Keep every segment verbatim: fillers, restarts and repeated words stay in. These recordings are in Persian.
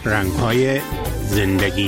رنگ‌های زندگی.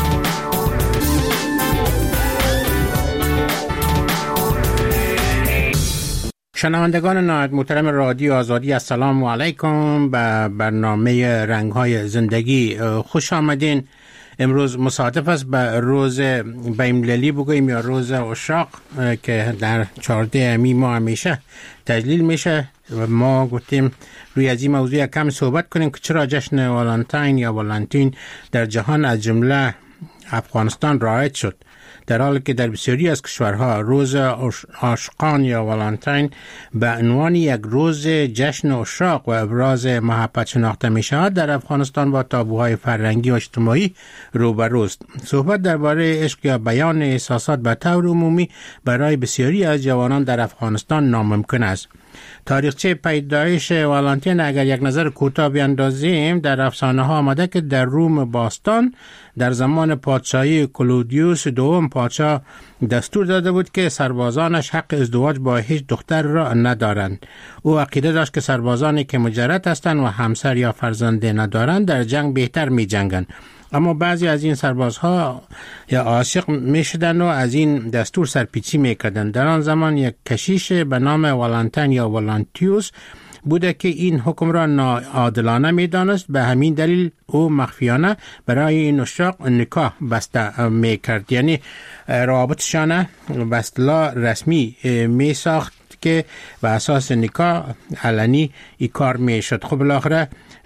شنوندگان نهایت محترم رادیو آزادی، السلام علیکم. به برنامه رنگ‌های زندگی خوش آمدین. امروز مصادف است به روز بین‌المللی بگوییم یا روز عشاق که در چهاردهم ماه همیشه تجلیل میشه و ما گفتیم روی از این موضوع کم صحبت کنیم که چرا جشن والنتاین یا والنتین در جهان از جمله افغانستان رایج شد، در حالی که در بسیاری از کشورها روز عاشقان یا والنتاین به عنوان یک روز جشن عشاق و ابراز محبت شناخته می شود. در افغانستان با تابوهای فرهنگی و اجتماعی روبروست. صحبت درباره عشق یا بیان احساسات به طور عمومی برای بسیاری از جوانان در افغانستان ناممکن است. تاریخچه پیدایش والنتین اگر یک نظر کوتاه بیاندازیم، در افسانه ها آمده که در روم باستان در زمان پادشاهی کلودیوس دوم پادشاه دستور داده بود که سربازانش حق ازدواج با هیچ دختر را ندارند. او عقیده داشت که سربازانی که مجرد هستند و همسر یا فرزند ندارند در جنگ بهتر می جنگند. اما بعضی از این سربازها یا عاشق می شدند و از این دستور سرپیچی می کردند. در آن زمان یک کشیش به نام والنتین یا والنتیوس بوده که این حکم را ناعادلانه می دانست. به همین دلیل او مخفیانه برای این عشاق نکاح بسته می کرد، یعنی روابطشان به اصطلاح رسمی می ساخت که به اساس نکاح علنی این کار می شد. خب بالاخره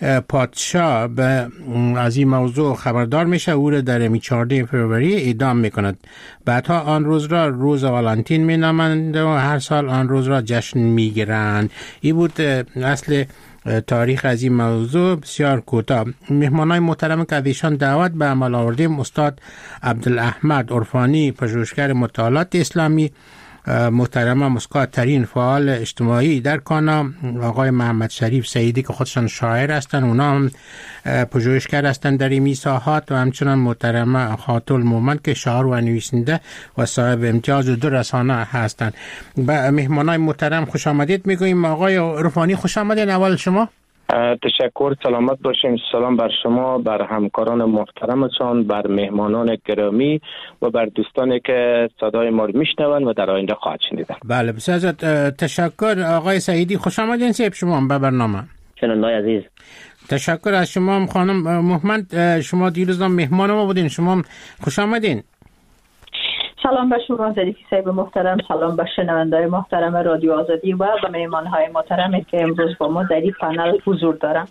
پادشاه به از این موضوع خبردار میشه، او را در چهاردهم فوریه اعدام میکند. بعدها آن روز را روز والنتین مینامند و هر سال آن روز را جشن میگیرند. این بود اصل تاریخ از این موضوع بسیار کوتاه. مهمانای محترم که ایشان دعوت به عمل آوردیم، استاد عبدالاحمد عرفانی، پژوهشگر مطالعات اسلامی، محترمه مسکات ترین فعال اجتماعی در کانا، آقای محمد شریف سعیدی که خودشان شاعر هستند، اونا هم پژوهشگر هستند در این ساحات، و همچنان محترمه خاتون مومن که شاعر و نویسنده و صاحب امتیاز و دو رسانه هستند. به مهمانای محترم خوش آمدید میگوییم. آقای عرفانی خوش آمدید. اول شما. تشکر، سلامت باشین. سلام بر شما، بر همکاران محترمتان، بر مهمانان گرامی و بر دوستانی که صدای ما رو میشنون و در آینده خواهد شنیدن. بله بسیار تشکر. آقای سعیدی خوش آمدین سیب شما به برنامه. شنوندای عزیز تشکر از شما. خانم محمد، شما دیروز مهمان ما بودین، شما خوش آمدین. سلام به شما ظریفی صاحب محترم، سلام به شنونده‌های محترم رادیو آزادی و به مهمان‌های محترمی که امروز با ما در این پنل حضور دارن.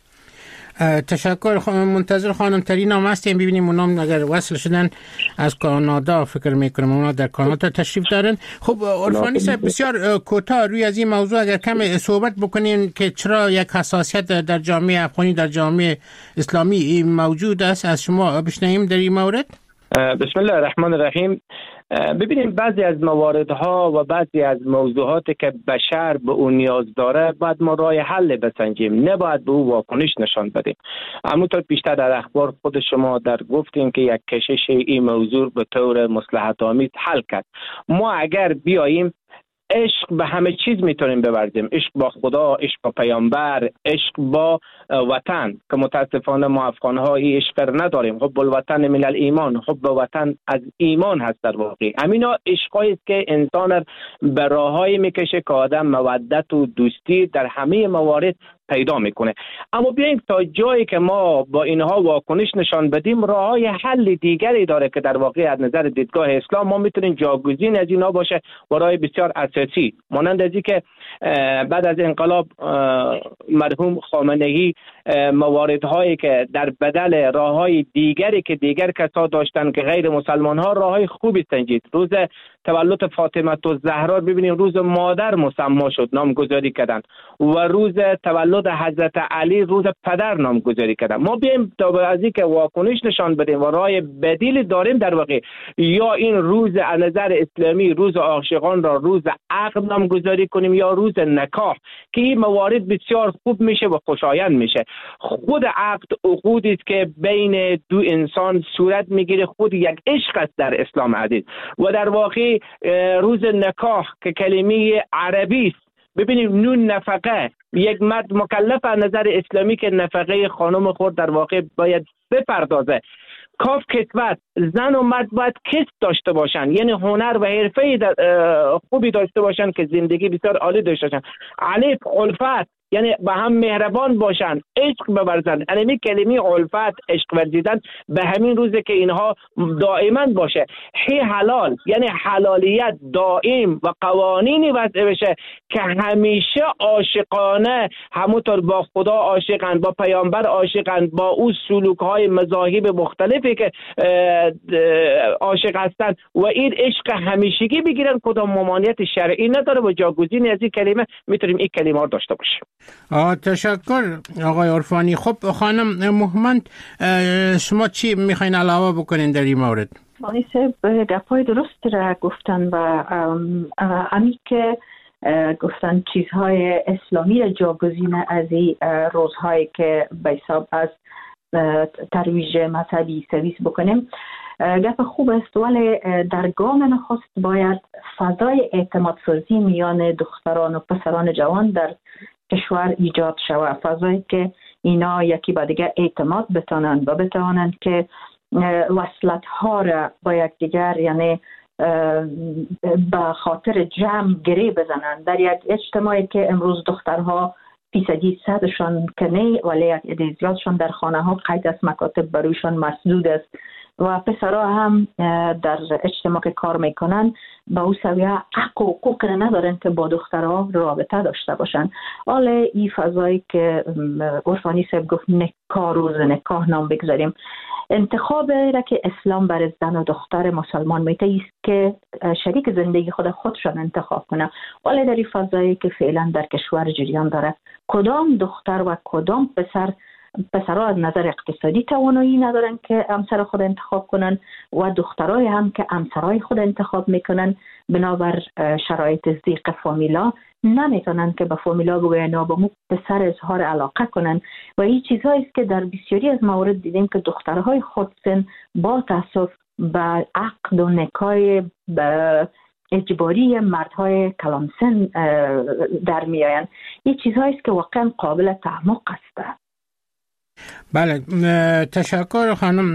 تشکر. خانم منتظر خانم ترین هم هستیم، ببینیم اونام اگر وصل شدن از کانادا، فکر میکنم اونا در کانادا تشریف دارن. خب عرفانی صاحب بسیار کوتاه روی از این موضوع اگر کم صحبت بکنین که چرا یک حساسیت در جامعه افغانی، در جامعه اسلامی موجود است، از شما بشنویم در این مورد. بسم الله الرحمن الرحیم. ببینیم بعضی از مواردها و بعضی از موضوعاتی که بشر به اون نیاز داره باید ما راه حل بسنجیم، نباید به او واکنش نشان بدیم. همونطور بیشتر در اخبار خود شما در گفتیم که یک کشش این موضوع به طور مصلحت آمیز حل کرد. ما اگر بیاییم عشق به همه چیز میتونیم بورزیم، عشق با خدا، عشق با پیامبر، عشق با وطن که متاسفانه ما افغان‌ها این عشق نداریم. خب الوطن من الایمان، خب به وطن از ایمان هست در واقع. همینا عشقایی است که انسان به راههای میکشه که آدم مودت و دوستی در همه موارد پیدا میکنه. اما بیایم تا جایی که ما با اینها واکنش نشان بدیم، راههای حل دیگری داره که در واقع از نظر دیدگاه اسلام ما میتونیم جاگزین از اینا باشه و راه بسیار اساسی، مانند از که بعد از انقلاب مرحوم خامنه‌ای مواردهایی که در بدل راههای دیگری که دیگر کسا داشتن که غیر مسلمان ها راههای خوبی سنجید. روز تولد فاطمه الزهرا ببینید روز مادر مسما شد، نامگذاری کردن، و روز تولد حضرت علی روز پدر نامگذاری کردن. ما بیایم تا به از که واکنش نشان بدیم و راه بدیل داریم در واقع، یا این روز از نظر اسلامی روز عاشقان را روز عقد نامگذاری کنیم یا روز نکاح که این موارد بسیار خوب میشه و خوشایند میشه. خود عقد عقودی است که بین دو انسان صورت میگیره، خود یک عشق است در اسلام عزیز، و در واقع روز نکاح که کلمه عربی است ببینیم نون نفقه، یک مرد مکلف از نظر اسلامی که نفقه خانم خود در واقع باید بپردازه. کاف کسوت، زن و مرد باید کسب داشته باشن، یعنی هنر و حرفه خوبی داشته باشن که زندگی بسیار عالی داشته باشن. علیف الفت، یعنی به هم مهربان باشن، عشق بورزن. یعنی کلمه الفت، عشق ورزیدن به همین روزه که اینها دائما باشه. هی حلال، یعنی حلالیت دائم و قوانینی وضع بشه که همیشه عاشقانه، همونطور با خدا عاشقند، با پیامبر عاشقند، با او سلوک های مذاهب مختلفی که عاشق هستند و این عشق همیشگی بگیرن. کدام ممانعت شرعی نداره و جاگزینی از این کلمه میتونیم این کلمه رو داشته باشیم. آه تشکر آقای عرفانی. خب خانم مهمند، شما چی میخواین علاوه بکنین در این مورد؟ بانی صاحب گپای درست را گفتن و امی که گفتن چیزهای اسلامی را جاگزین از این روزهایی که به حساب از ترویج مذهبی سرویس بکنیم گپ خوب است، ولی در گام نخست باید فضای اعتماد سازی میان دختران و پسران جوان در کشور ایجاد شود، فضایی که اینا یکی با دیگه اعتماد بتانند و بتوانند که وصلت ها را با یکدیگر، یعنی به خاطر جمع گره بزنند. در یک اجتماعی که امروز دخترها فیصدی صدشان کنه ولی یک عده زیادشان در خانه ها قید از مکاتب برویشان مسدود است و پسرها هم در اجتماع که کار میکنن با او سویه حق و حقوق ندارن که با دخترها رابطه داشته باشن. حالا این فضایی که عرفانی صاحب گفت نکاح، روز نکاح نام بگذاریم، انتخاب را که اسلام برای زن و دختر مسلمان میته است که شریک زندگی خود خودشان انتخاب کنه. ولی در این فضایی که فعلا در کشور جریان داره، کدام دختر و کدام پسر پسرها از نظر اقتصادی توانایی ندارن که همسر خود انتخاب کنن و دخترای هم که همسرای خود انتخاب میکنن بنابر شرایط ضیق فامیلا نمیتونن که به فامیلا بگوین و به مو پسر اظهار علاقه کنن و این چیزهایی است که در بسیاری از موارد دیدیم که دخترهای خودسن با تاسف به عقد و نکاح به اجباری مردهای کلانسن در میآیند. این چیزهایی است که واقعا قابل تعمق است. بله، تشکر خانم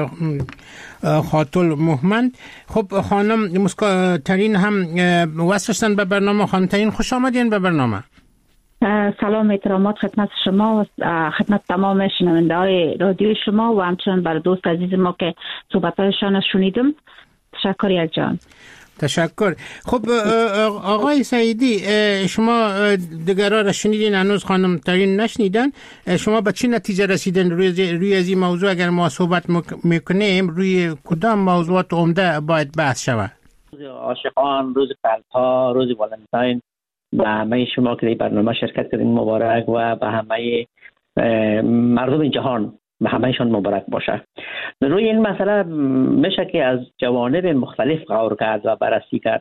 خاتل مهمند. خب خانم مسکاترین هم وصلشتن به برنامه. خانم ترین خوش آمدین به برنامه. سلام احترامات خدمت شما و خدمت تمام شنونده های رادیو شما و همچنین بر دوست عزیز ما که صحبتایشان شنیدم. تشکر یک جان. تشکر. خب آقای سعیدی، شما دیگرها را شنیدین، هنوز خانم ترین نشنیدن. شما به چه نتیجه رسیدن روی روی از این موضوع؟ اگر ما صحبت میکنیم روی کدام موضوعات عمده باید بحث شود؟ روز عاشقان، روز قلب‌ها، روز والنتاین به همه شما که در برنامه شرکت کردین مبارک و به همه مردم جهان به همهشان مبارک باشه. روی این مسئله میشه که از جوانب مختلف غور کرد و بررسی کرد.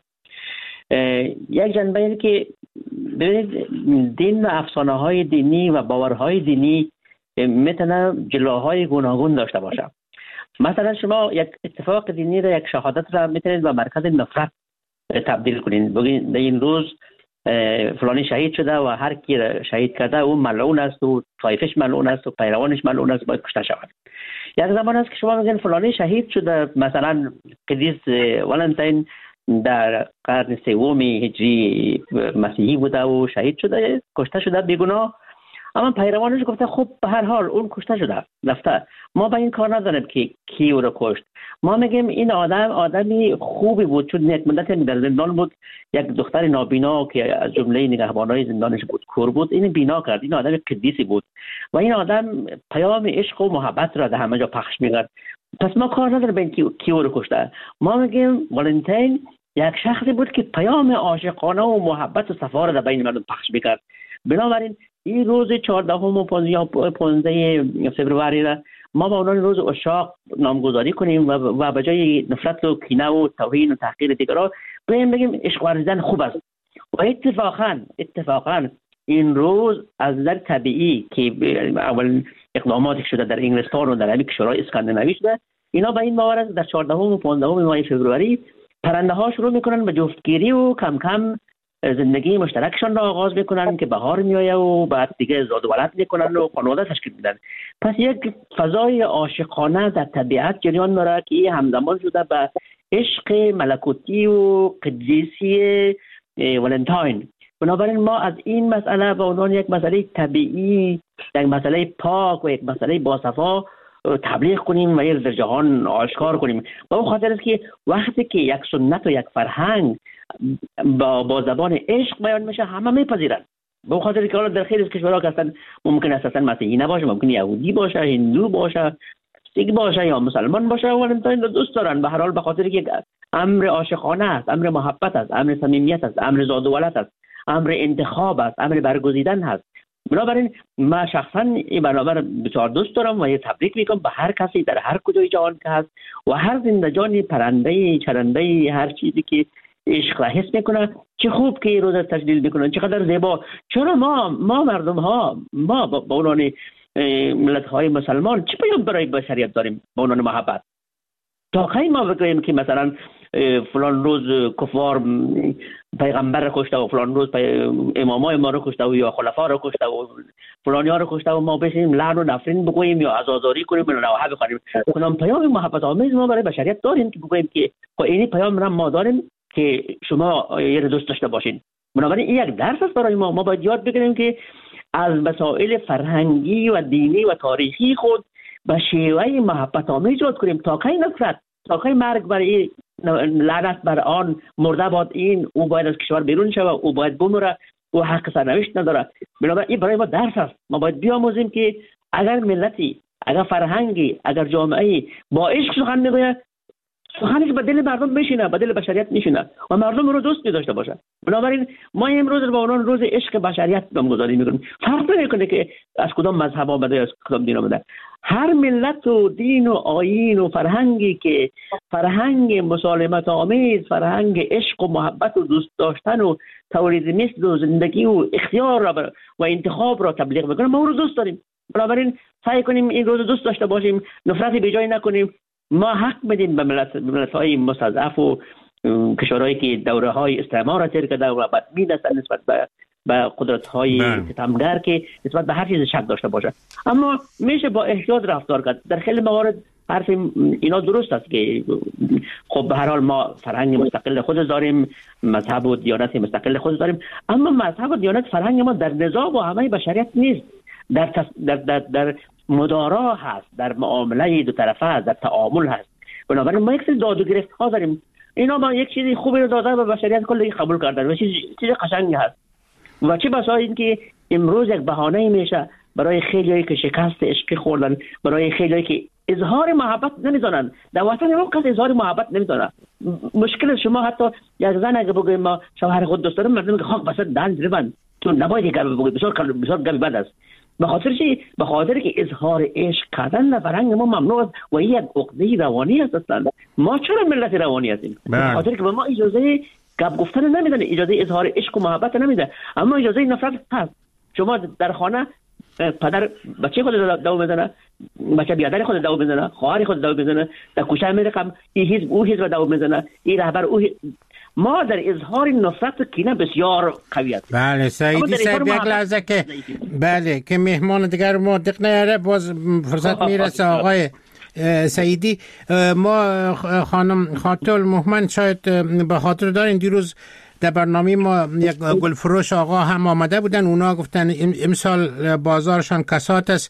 یک جنبه اینه که ببینید دین و افسانه های دینی و باورهای دینی میتونه جلوهای گوناگون داشته باشه. مثلا شما یک اتفاق دینی را، یک شهادت را میتونید به مرکز نفرت تبدیل کنید. بگید این روز فلانی شهید شده و هر کی را شهید کرده او ملعون است و طایفش ملعون است و پیروانش ملعون است، باید کشته شود. یک زمان است که شما میگن فلانی شهید شده، مثلا قدیس والنتاین در قرن سوم هجری مسیحی بوده و شهید شده، کشته شده بیگناه، اما پیروانش گفته خب به هر حال اون کشته شده رفته، ما به این کار نداریم که کی او رو کشت. ما میگیم این آدم آدمی خوبی بود، چون یک مدت در زندان بود، یک دختر نابینا که از جمله نگهبانای زندانش بود کور بود، این بینا کرد. این آدم قدیسی بود و این آدم پیام عشق و محبت را در همه جا پخش میکرد. پس ما کار نداریم به این کی او رو کشته. ما میگیم والنتاین یک شخصی بود که پیام عاشقانه و محبت و صفا را در بین مردم پخش میکرد. بنابراین این روز چهاردهم و پانزده فوریه را ما با عنوان روز عشاق نامگذاری کنیم و و به جای نفرت و کینه و توهین و تحقیر دیگران بگیم بگیم عشق ورزیدن خوب است. و اتفاقا اتفاقا این روز از نظر طبیعی که اول اقداماتی شده در انگلستان و در همین کشورهای اسکاندیناوی شده، اینا به این باور است در چهاردهم و پانزدهم ماه فوریه پرنده ها شروع میکنن به جفتگیری و کم کم زندگی مشترکشان را آغاز میکنن که بهار میآید و بعد دیگه زاد و ولد میکنن و خانواده تشکیل میدن. پس یک فضای عاشقانه در طبیعت جریان داره که همزمان شده به عشق ملکوتی و قدیسی ولنتاین. بنابراین ما از این مسئله به عنوان یک مسئله طبیعی، یک مسئله پاک و یک مسئله باصفا تبلیغ کنیم و یک در جهان آشکار کنیم. با اون خاطر است که وقتی که یک سنت و یک فرهنگ با, با زبان عشق بیان میشه همه میپذیرن. به اون خاطر که در خیلی از کشورها که هستن ممکن است اصلا مسیحی نباشه، ممکن یهودی باشه، هندو باشه، سیک باشه یا مسلمان باشه، ولنتاین رو دوست دارن. به هر حال به خاطر که امر عاشقانه است، امر محبت است، امر صمیمیت است، امر زاد و ولد است، امر انتخاب است، امر برگزیدن است. بنابراین من شخصا این برنامه رو بسیار دوست دارم و یه تبریک میکنم به هر کسی در هر کجای جهان که هست و هر زندگانی پرنده چرنده هر چیزی که عشق را حس میکنه. چه خوب که این روز تجلیل میکنن، چقدر زیبا. چرا ما ما مردم ها ما با عنوان ملت های مسلمان چه پیام برای بشریت داریم با عنوان محبت؟ تا کی ما بگوییم که مثلا فلان روز کفار پیغمبر رو کشته و فلان روز امامای ما رو کشته و یا خلفا رو کشته و فلانی ها رو کشته و ما بشیم لعن و نفرین بگوییم یا عزاداری کنیم و نوحه بخوریم؟ کدام پیام محبت آمیز ما برای بشریت داریم که بگوییم که خب این پیام را ما داریم که شما یه دوست داشته باشین؟ بنابراین این یک درس است برای ما. ما باید یاد بگیریم که از مسائل فرهنگی و دینی و تاریخی خود به شیوه محبت آمیز یاد کنیم. تا کی نفرت، تا کی مرگ برای لعنت بر آن، مرده باد این، او باید از کشور بیرون شود، او باید بمیره، او حق سرنوشت نداره. بنابراین این برای ما درس است. ما باید بیاموزیم که اگر ملتی، اگر فرهنگی، اگر جامعه‌ای با عشق سخن میگوید، سخنش به دل مردم بشینه، به دل بشریت نشینه و مردم رو دوست داشته باشه. بنابراین ما امروز رو با عنوان روز عشق بشریت نامگذاری میکنیم. فرق نمیکنه که از کدام مذهب آمده، از کدام دین آمده. هر ملت و دین و آیین و فرهنگی که فرهنگ مسالمت آمیز، فرهنگ عشق و محبت و دوست داشتن و تولید مثل و زندگی و اختیار را و انتخاب را تبلیغ میکنه، ما رو دوست داریم. بنابراین سعی کنیم این روز دوست داشته باشیم، نفرت به جای نکنیم. ما حق بدیم به ملت ملت‌های مستضعف و کشورهایی که دوره‌های استعمار را تیر کرده و بدبین هستند نسبت به به قدرت‌های ستمگر که نسبت به هر چیز شک داشته باشه. اما میشه با احتیاط رفتار کرد. در خیلی موارد حرف اینا درست است که خب به هر حال ما فرهنگ مستقل خود داریم، مذهب و دیانت مستقل خود داریم، اما مذهب و دیانت فرهنگ ما در نظام و همه بشریت نیست. در تص... در در, در مدارا هست، در معامله دو طرفه هست، در تعامل هست. بنابراین ما یک سری داد و گرفت ها داریم. اینا ما یک چیزی خوبی رو دادن و بشریت کلی قبول کردن و چیز چیز قشنگی هست. و چه بسا این که امروز یک بهانه میشه برای خیلیایی که شکست عشقی خوردن، برای خیلیایی که اظهار محبت نمی‌دونن. در وطن ما کسی اظهار محبت نمی‌دونه. مشکل شما حتی یک زن اگه بگه ما شوهر خود دوست دارم، مردم میگه خاک بسات دهن زیربند، تو نباید یک گپ بگی، بسیار بسیار گپ بد است. به خاطر چی؟ به خاطر که اظهار عشق کردن در فرهنگ ما ممنوع است و این یک عقده روانی است. اصلا ما چرا ملت روانی هستیم؟ به خاطر که به ما اجازه گپ گفتن نمیدن، اجازه اظهار عشق و محبت نمیده، اما اجازه نفرت هست. شما در خانه پدر بچه خود دو بزنه، بچه بیادر خود دو بزنه، خواهر خود دو بزنه، در کوچه میره کم این حزب او حزب دو بزنه، این رهبر او حزب. ما در اظهار نفرت و کینه بسیار قوی است. بله سعیدی صاحب یک لحظه که بله که مهمان دیگر ما دق نیاره باز فرصت میرسه. آقای سعیدی، ما خانم خاطر محمد شاید به خاطر دارین دیروز در برنامه ما یک گلفروش آقا هم آمده بودن، اونا گفتن امسال بازارشان کسات است،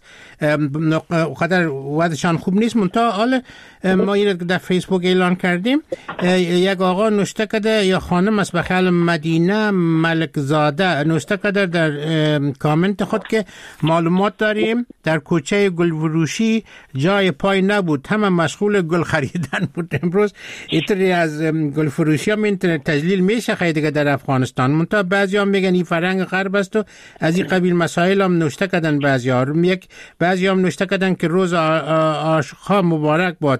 قدر وضعشان خوب نیست. منتها حالا ما این در فیسبوک اعلان کردیم، یک آقا نوشته کرده یا خانم است بخیال مدینه ملک زاده نوشته کرده در کامنت خود که معلومات داریم در کوچه گلفروشی جای پای نبود، همه مشغول گل خریدن بود. امروز اینطوری از گلفروشی هم اینطور تجلیل میشه خیلی دیگه در افغانستان. منتها بعضی هم میگن این فرهنگ غرب است و از این قبیل مسائل هم نوشته کردن. بعضی ها یک بعضی هم نوشته کردن که روز عاشق‌ها مبارک باد.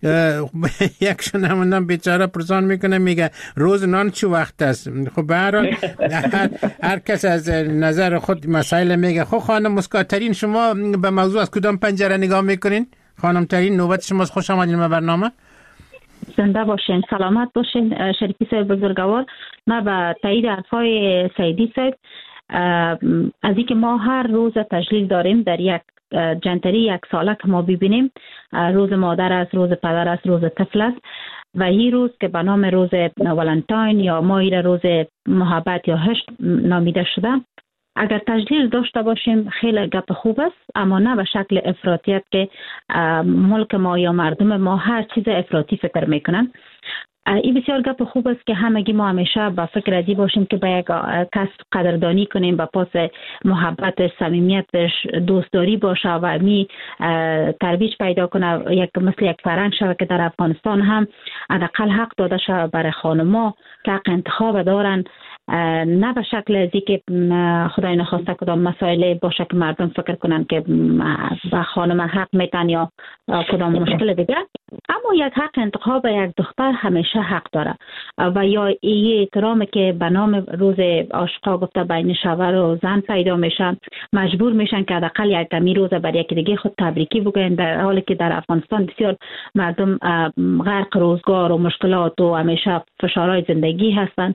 یکشون همون بیچاره پرسان میکنه میگه روز نان چه وقت است. خب به هر حال هر, هر کس از نظر خود مسائل میگه. خب خانم مسکاترین، شما به موضوع از کدام پنجره نگاه میکنین؟ خانم ترین، نوبت شماست، خوش آمدین به برنامه. زنده باشین، سلامت باشین. شریفی صاحب بزرگوار، من به تایید حرفای سیدی صاحب از اینکه ما هر روز تجلیل داریم در یک جنتری یک ساله که ما ببینیم، روز مادر است، روز پدر است، روز طفل است و این روز که به نام روز ولنتاین یا ماه روز محبت یا عشق نامیده شده، اگر تجلیل داشته باشیم خیلی گپ خوب است، اما نه به شکل افراطیت که ملک ما یا مردم ما هر چیز افراطی فکر میکنن. این بسیار گپ خوب است که همگی ما همیشه با فکر ازی باشیم که به یک کس قدردانی کنیم، با پاس محبت، صمیمیتش، دوستداری باشه و می ترویج پیدا کنه، یک مثل یک فرهنگ شوه که در افغانستان هم حداقل حق داده شده برای خانم‌ها که حق انتخاب دارن، نه به شکل ازی که خدای نخواسته کدام مسائل باشه که مردم فکر کنن که به خانم حق میتن یا کدام مشکل دیگه، اما یک حق انتخاب یک دختر همیشه حق داره و یا این احترامی که به نام روز عاشقا گفته بین شوهر و زن پیدا میشن، مجبور میشن که حداقل یک کمی روز برای یکی دیگه خود تبریکی بگن، در حالی که در افغانستان بسیار مردم غرق روزگار و مشکلات و همیشه فشارهای زندگی هستن.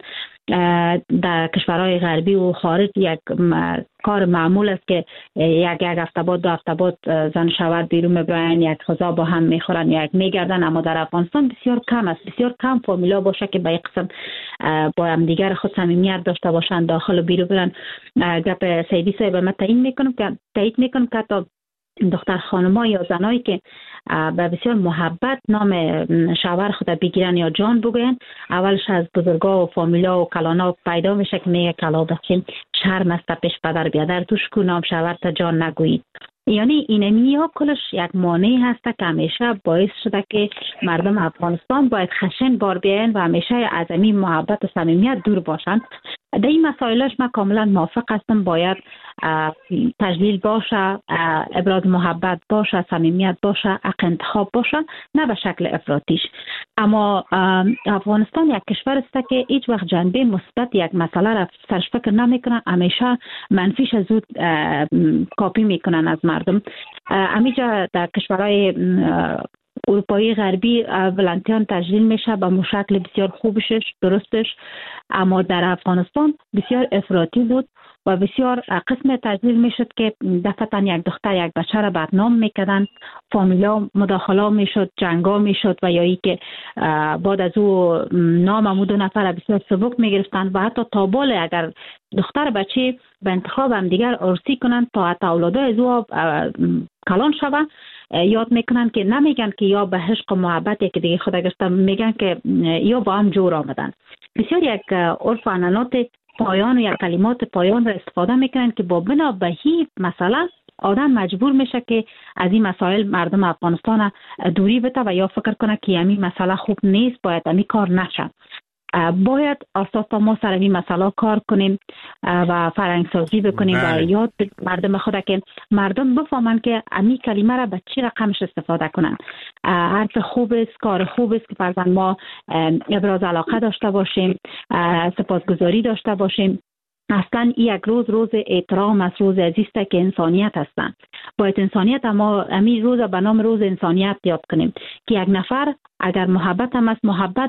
در کشورهای غربی و خارج یک کار معمول است که یک یک هفته بعد دو هفته بعد زن شوهر بیرون میبرن، یک غذا با هم میخورن، یک میگردن، اما در افغانستان بسیار کم است، بسیار کم فامیلا باشه که به یک قسم با هم دیگر خود صمیمیت داشته باشن، داخل و بیرون برن. گپ سیدی صاحب من تایید میکنم که تایید میکنم که تا دختر خانم‌ها یا زنایی که به بسیار محبت نام شوهر خود بگیرن یا جان بگوین، اولش از بزرگا و فامیلا و کلانا پیدا میشه که میگه کلا بخیم شرم است پیش پدر بیادر توش کو نام شوهر تا جان نگویید. یعنی اینمی ها کلش یک مانع هست که همیشه باعث شده که مردم افغانستان باید خشن بار بیاین و همیشه از این محبت و صمیمیت دور باشن. در این مسائلش من کاملا موافق هستم، باید تجلیل باشه، ابراز محبت باشه، صمیمیت باشه، حق انتخاب باشه، نه به شکل افراطیش. اما افغانستان یک کشور است که هیچ وقت جنبه مثبت یک مسئله را سرش فکر نمیکنن، همیشه منفیش زود کاپی میکنن از مردم. همیشه در کشورهای اروپایی غربی ولنتاین تجلیل میشه به مشکل بسیار خوبش درستش، اما در افغانستان بسیار افراطی بود و بسیار قسم تجلیل میشد که دفعتا یک دختر یک بچه را بدنام میکردن، فامیلا مداخله میشد، جنگا میشد و یا ای که بعد از او نام امو دو نفر بسیار سبک میگرفتن و حتی تابال اگر دختر بچه به انتخاب هم دیگر ارسی کنن تا حتی اولاده از او کلان شوه، یاد میکنن که نمیگن که یا به عشق و محبت یکی دیگه خود گرفتن، میگن که یا با هم جور آمدن. بسیار یک عرف و عنعنات پایان و یک کلمات پایان را استفاده میکنن که با بنا به هیچ مسئله آدم مجبور میشه که از این مسائل مردم افغانستان دوری بده و یا فکر کنه که همین مسئله خوب نیست، باید همین کار نشه. باید اساس ما سر این مسئله کار کنیم و فرهنگ سازی بکنیم و یاد مردم خود که مردم بفهمن که همین کلمه را به چی رقمش استفاده کنن. حرف خوب است، کار خوب است که فرضاً ما ابراز علاقه داشته باشیم، سپاسگزاری داشته باشیم. اصلا یک روز روز احترام است، روز عزیزه که انسانیت هستن. باید انسانیت اما همین روز به نام روز انسانیت یاد کنیم که یک نفر اگر محبت هم است، محبت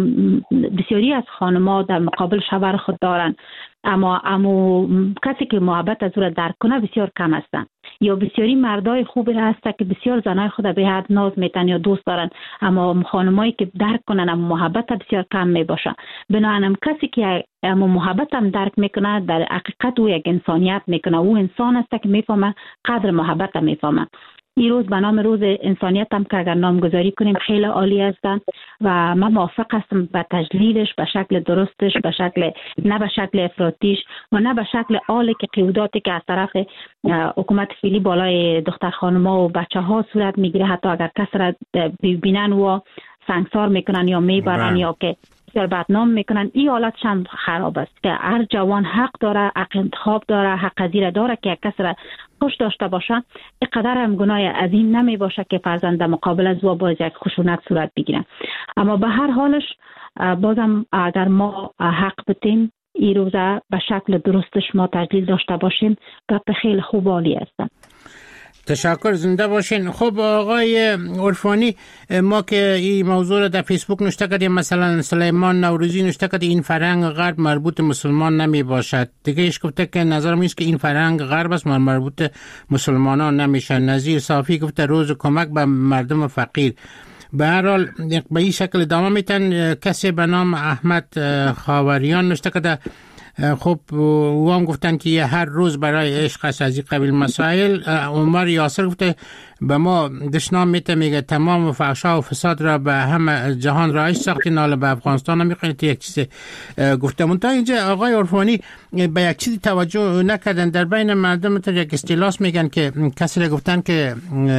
بسیاری از خانم‌ها در مقابل شوهر خود دارن، اما اما کسی که محبت از او را درک کنه بسیار کم هستن. یا بسیاری مردای خوبی هست که بسیار زنای خود به حد ناز میتن یا دوست دارن، اما خانمایی که درک کنن اما محبت بسیار کم میباشه. بنابراین کسی که اما محبت هم درک میکنه در حقیقت او یک انسانیت میکنه، او انسان است که میفهمه قدر محبت هم میفهمه. این روز به نام روز انسانیت هم که اگر نامگذاری کنیم خیلی عالی هستن و من موافق هستم به تجلیلش به شکل درستش، به شکل نه به شکل افراطیش و نه به شکل آلی که قیوداتی که از طرف حکومت فعلی بالای دختر خانم‌ها و بچه ها صورت میگیره، حتی اگر کس را ببینن و سنگسار میکنن یا میبرن یا که بسیار بدنام میکنن. این حالت هم خراب است که هر جوان حق داره، حق انتخاب داره، حق زیر داره که یک کس را خوش داشته باشه. اینقدر هم گناه عظیم نمی باشه که فرزند مقابل از او باز یک خشونت صورت بگیره. اما به هر حالش بازم اگر ما حق بتیم این روزه به شکل درستش ما تجلیل داشته باشیم، گپ خیلی خوب عالی است. تشکر، زنده باشین. خب آقای عرفانی، ما که این موضوع رو در فیسبوک نوشته کردیم، مثلا سلیمان نوروزی نوشته کرد این فرهنگ غرب مربوط مسلمان نمی باشد. دیگه ایش گفته که نظرم است که این فرهنگ غرب است، مربوط مسلمانان نمیشه. نظیر صافی گفته روز کمک به مردم فقیر. به هر حال به این شکل ادامه میتن. کسی به نام احمد خاوریان نوشته کرده خب او هم گفتن که هر روز برای عشق است از این قبیل مسائل. عمر یاسر گفته به ما دشنام میته، میگه تمام فحشا و فساد را به همه جهان رایج ساختی، ناله به افغانستان هم میخواید یک چیز گفته. منتها اینجا آقای عرفانی به یک چیزی توجه نکردن. در بین مردم تا یک استیلاس میگن که کسی را گفتن که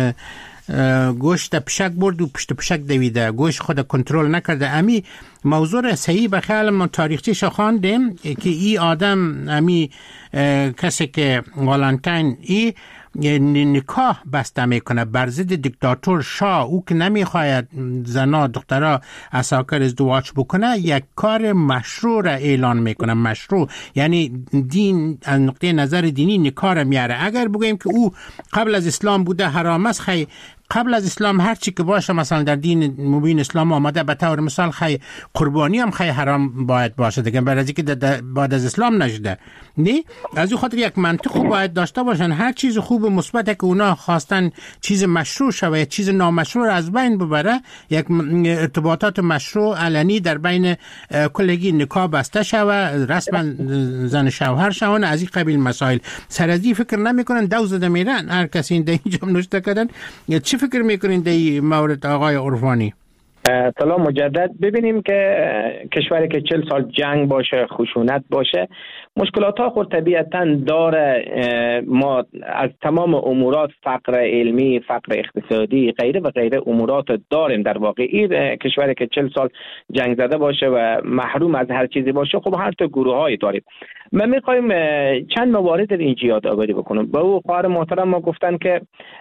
گوشت پشک برد و پشت پشک دویده، گوشت خود کنترل نکرده. امی موضوع صحیح به خیال من تاریخچه‌اش خواندیم که ای آدم امی کسی که والنتاین ای نکاح بسته میکنه بر ضد دیکتاتور شاه، او که نمیخواید زنا دخترها اساکر ازدواج بکنه، یک کار مشروع را اعلان میکنه. مشروع یعنی دین از نقطه نظر دینی نکاح را میاره. اگر بگوییم که او قبل از اسلام بوده حرام است، خیلی قبل از اسلام هر چی که باشه مثلا در دین مبین اسلام آمده به طور مثال خیلی قربانی هم خیلی حرام باید باشه دیگه، برای اینکه بعد از اسلام نشده. نه از این خاطر یک منطق خوب باید داشته باشن. هر چیز خوب و مثبت که اونا خواستن چیز مشروع شوه یا چیز نامشروع از بین ببره، یک ارتباطات مشروع علنی در بین کلگی نکاح بسته شوه، رسما زن شوهر شون، از این قبیل مسائل سر از این فکر نمیکنن، دو زده میرن. هر کسی این اینجا نوشته کردن. چی فکر میکنین در این مورد آقای عرفانی؟ سلام مجدد. ببینیم که کشوری که چل سال جنگ باشه، خشونت باشه، مشکلات ها خود طبیعتا داره. ما از تمام امورات، فقر علمی، فقر اقتصادی، غیره و غیره امورات داریم. در واقع این کشوری که چل سال جنگ زده باشه و محروم از هر چیزی باشه، خب هر تا گروه های داریم. ما میخوایم چند موارد اینجا یاد آوری بکنم. به او خواهر محترم ما گفتن که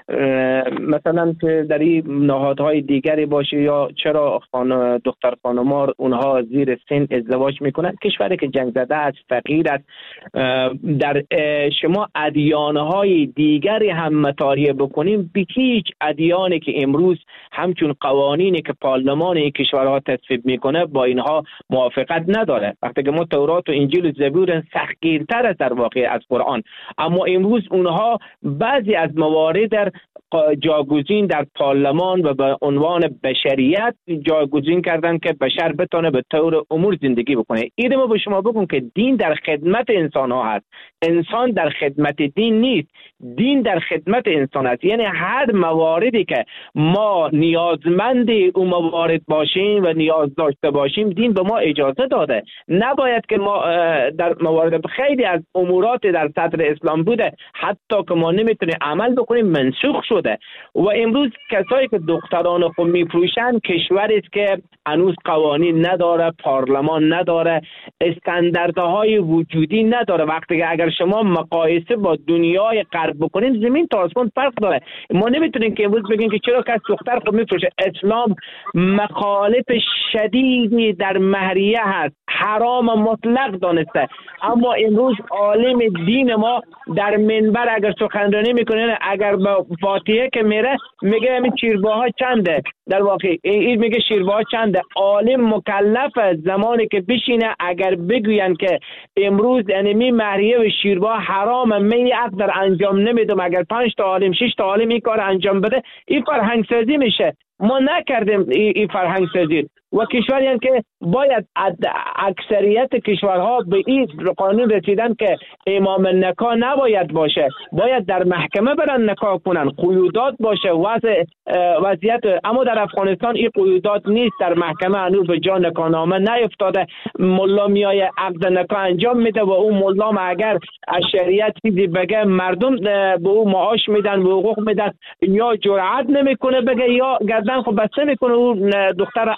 مثلا در این نهادهای دیگری باشه یا چرا خان دختر خانمار اونها زیر سن ازدواج میکنن. کشوری که جنگ زده است، فقیر است. در شما ادیانهای دیگری هم مطالعه بکنیم، به هیچ ادیانی که امروز همچون قوانینی که پارلمان این کشورها تصویب میکنه با اینها موافقت نداره. وقتی که ما تورات و انجیل و زبور سختگیرتر است در واقع از قرآن، اما امروز اونها بعضی از موارد در جاگزین در پارلمان و به عنوان بشریت جاگزین کردن که بشر بتونه به طور امور زندگی بکنه. این ما به شما بگم که دین در خدمت انسان ها هست، انسان در خدمت دین نیست. دین در خدمت انسان است. یعنی هر مواردی که ما نیازمند اون موارد باشیم و نیاز داشته باشیم، دین به ما اجازه داده. نباید که ما در موارد خیلی از امورات در صدر اسلام بوده حتی که ما نمیتونیم عمل بکنیم منسوخ شده. و امروز کسایی که دختران خود میفروشن، کشوری است که هنوز قوانین نداره، پارلمان نداره، استانداردهای وجودی نداره. وقتی که اگر شما مقایسه با دنیای غرب بکنین، زمین تا آسمان فرق داره. ما نمیتونیم که امروز بگیم که چرا کس دختر خود میفروشه. اسلام مخالف شدیدی در مهریه هست، حرام مطلق دانسته. اما امروز عالم دین ما در منبر اگر سخنرانی میکنه، اگر با فاتحه که میره میگه همین شیرباها چنده، در واقع این میگه شیرباها چنده. عالم مکلف زمانی که بشینه اگر بگوین که امروز یعنی مهریه و شیرباه حرام، می اقدر انجام نمیدم، اگر پنج تا عالم شش تا عالم این کار انجام بده، این فرهنگ سازی میشه. ما نکردیم این فرهنگ سازی. و کشوری هم که باید اکثریت کشورها به این قانون رسیدن که امام نکاح نباید باشه، باید در محکمه برن نکاح کنن، قیودات باشه، وضع وضعیت. اما در افغانستان این قیودات نیست، در محکمه هنوز به جا نکاحنامه نیفتاده. ملا میای عقد نکاح انجام میده و اون ملا اگر از شریعت چیزی بگه، مردم به او معاش میدن، به حقوق میدن، یا جرأت نمیکنه بگه یا گردن خود بسته میکنه، اون دختر عقد میکنه.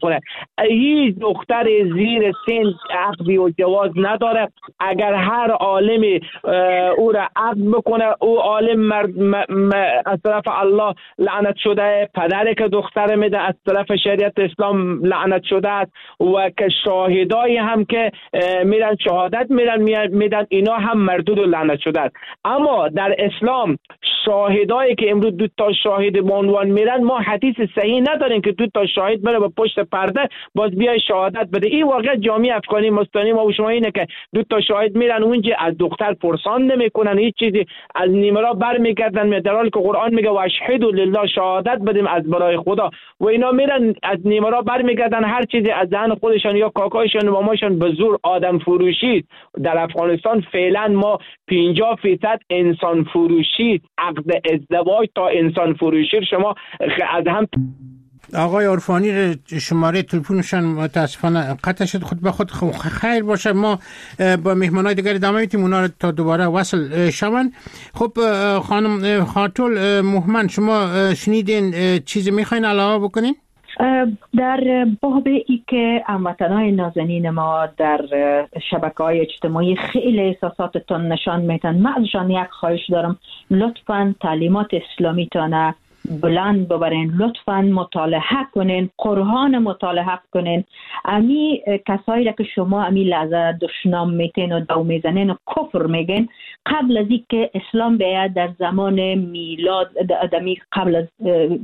بکنه. هیچ دختر زیر سن عقدی و جواز نداره. اگر هر عالمی او را عقد بکنه، او عالم مرد م... م... از طرف الله لعنت شده، پدری که دختر میده از طرف شریعت اسلام لعنت شده است، و که شاهدای هم که میرن شهادت میرن میدن اینا هم مردود و لعنت شده است. اما در اسلام شاهدایی که امروز دو تا شاهد به عنوان میرن، ما حدیث صحیح نداریم که دو تا شاهد بره به پشت پرده باز بیای شهادت بده. این واقعا جامعه افغانی مستانی ما و شما اینه که دو تا شاهد میرن اونجا از دختر پرسان نمیکنن، هیچ چیزی از نیمرا برمیگردن، در حالی که قرآن میگه و اشهدوا لله، شهادت بدیم از برای خدا، و اینا میرن از نیمرا برمیگردن هر چیزی از دهن خودشان یا کاکایشان و ماماشان به زور آدم فروشی. در افغانستان فعلا ما پنجاه درصد انسان فروشی، عقد ازدواج تا انسان فروشی شما از هم. آقای عرفانی شماره تلفنشان متاسفانه قطع شد، خود به خود خیر باشه. ما با مهمانای دیگر ادامه میتیم اونا تا دوباره وصل شون. خب خانم خاتول مهمن، شما شنیدین چیزی میخواین علاوه بکنین؟ در باب ای که هموطنان نازنین ما در شبکه‌های اجتماعی خیلی احساساتتان نشان میتن، من ازشان یک خواهش دارم، لطفاً تعلیمات اسلامیتان بلند ببرین، لطفاً مطالعه کنین، قرآن مطالعه کنین. امی کسایی را که شما امی لحظه دشنام میتین و دو میزنین و کفر میگین، قبل از این که اسلام بیاید در زمان میلاد، دمی قبل از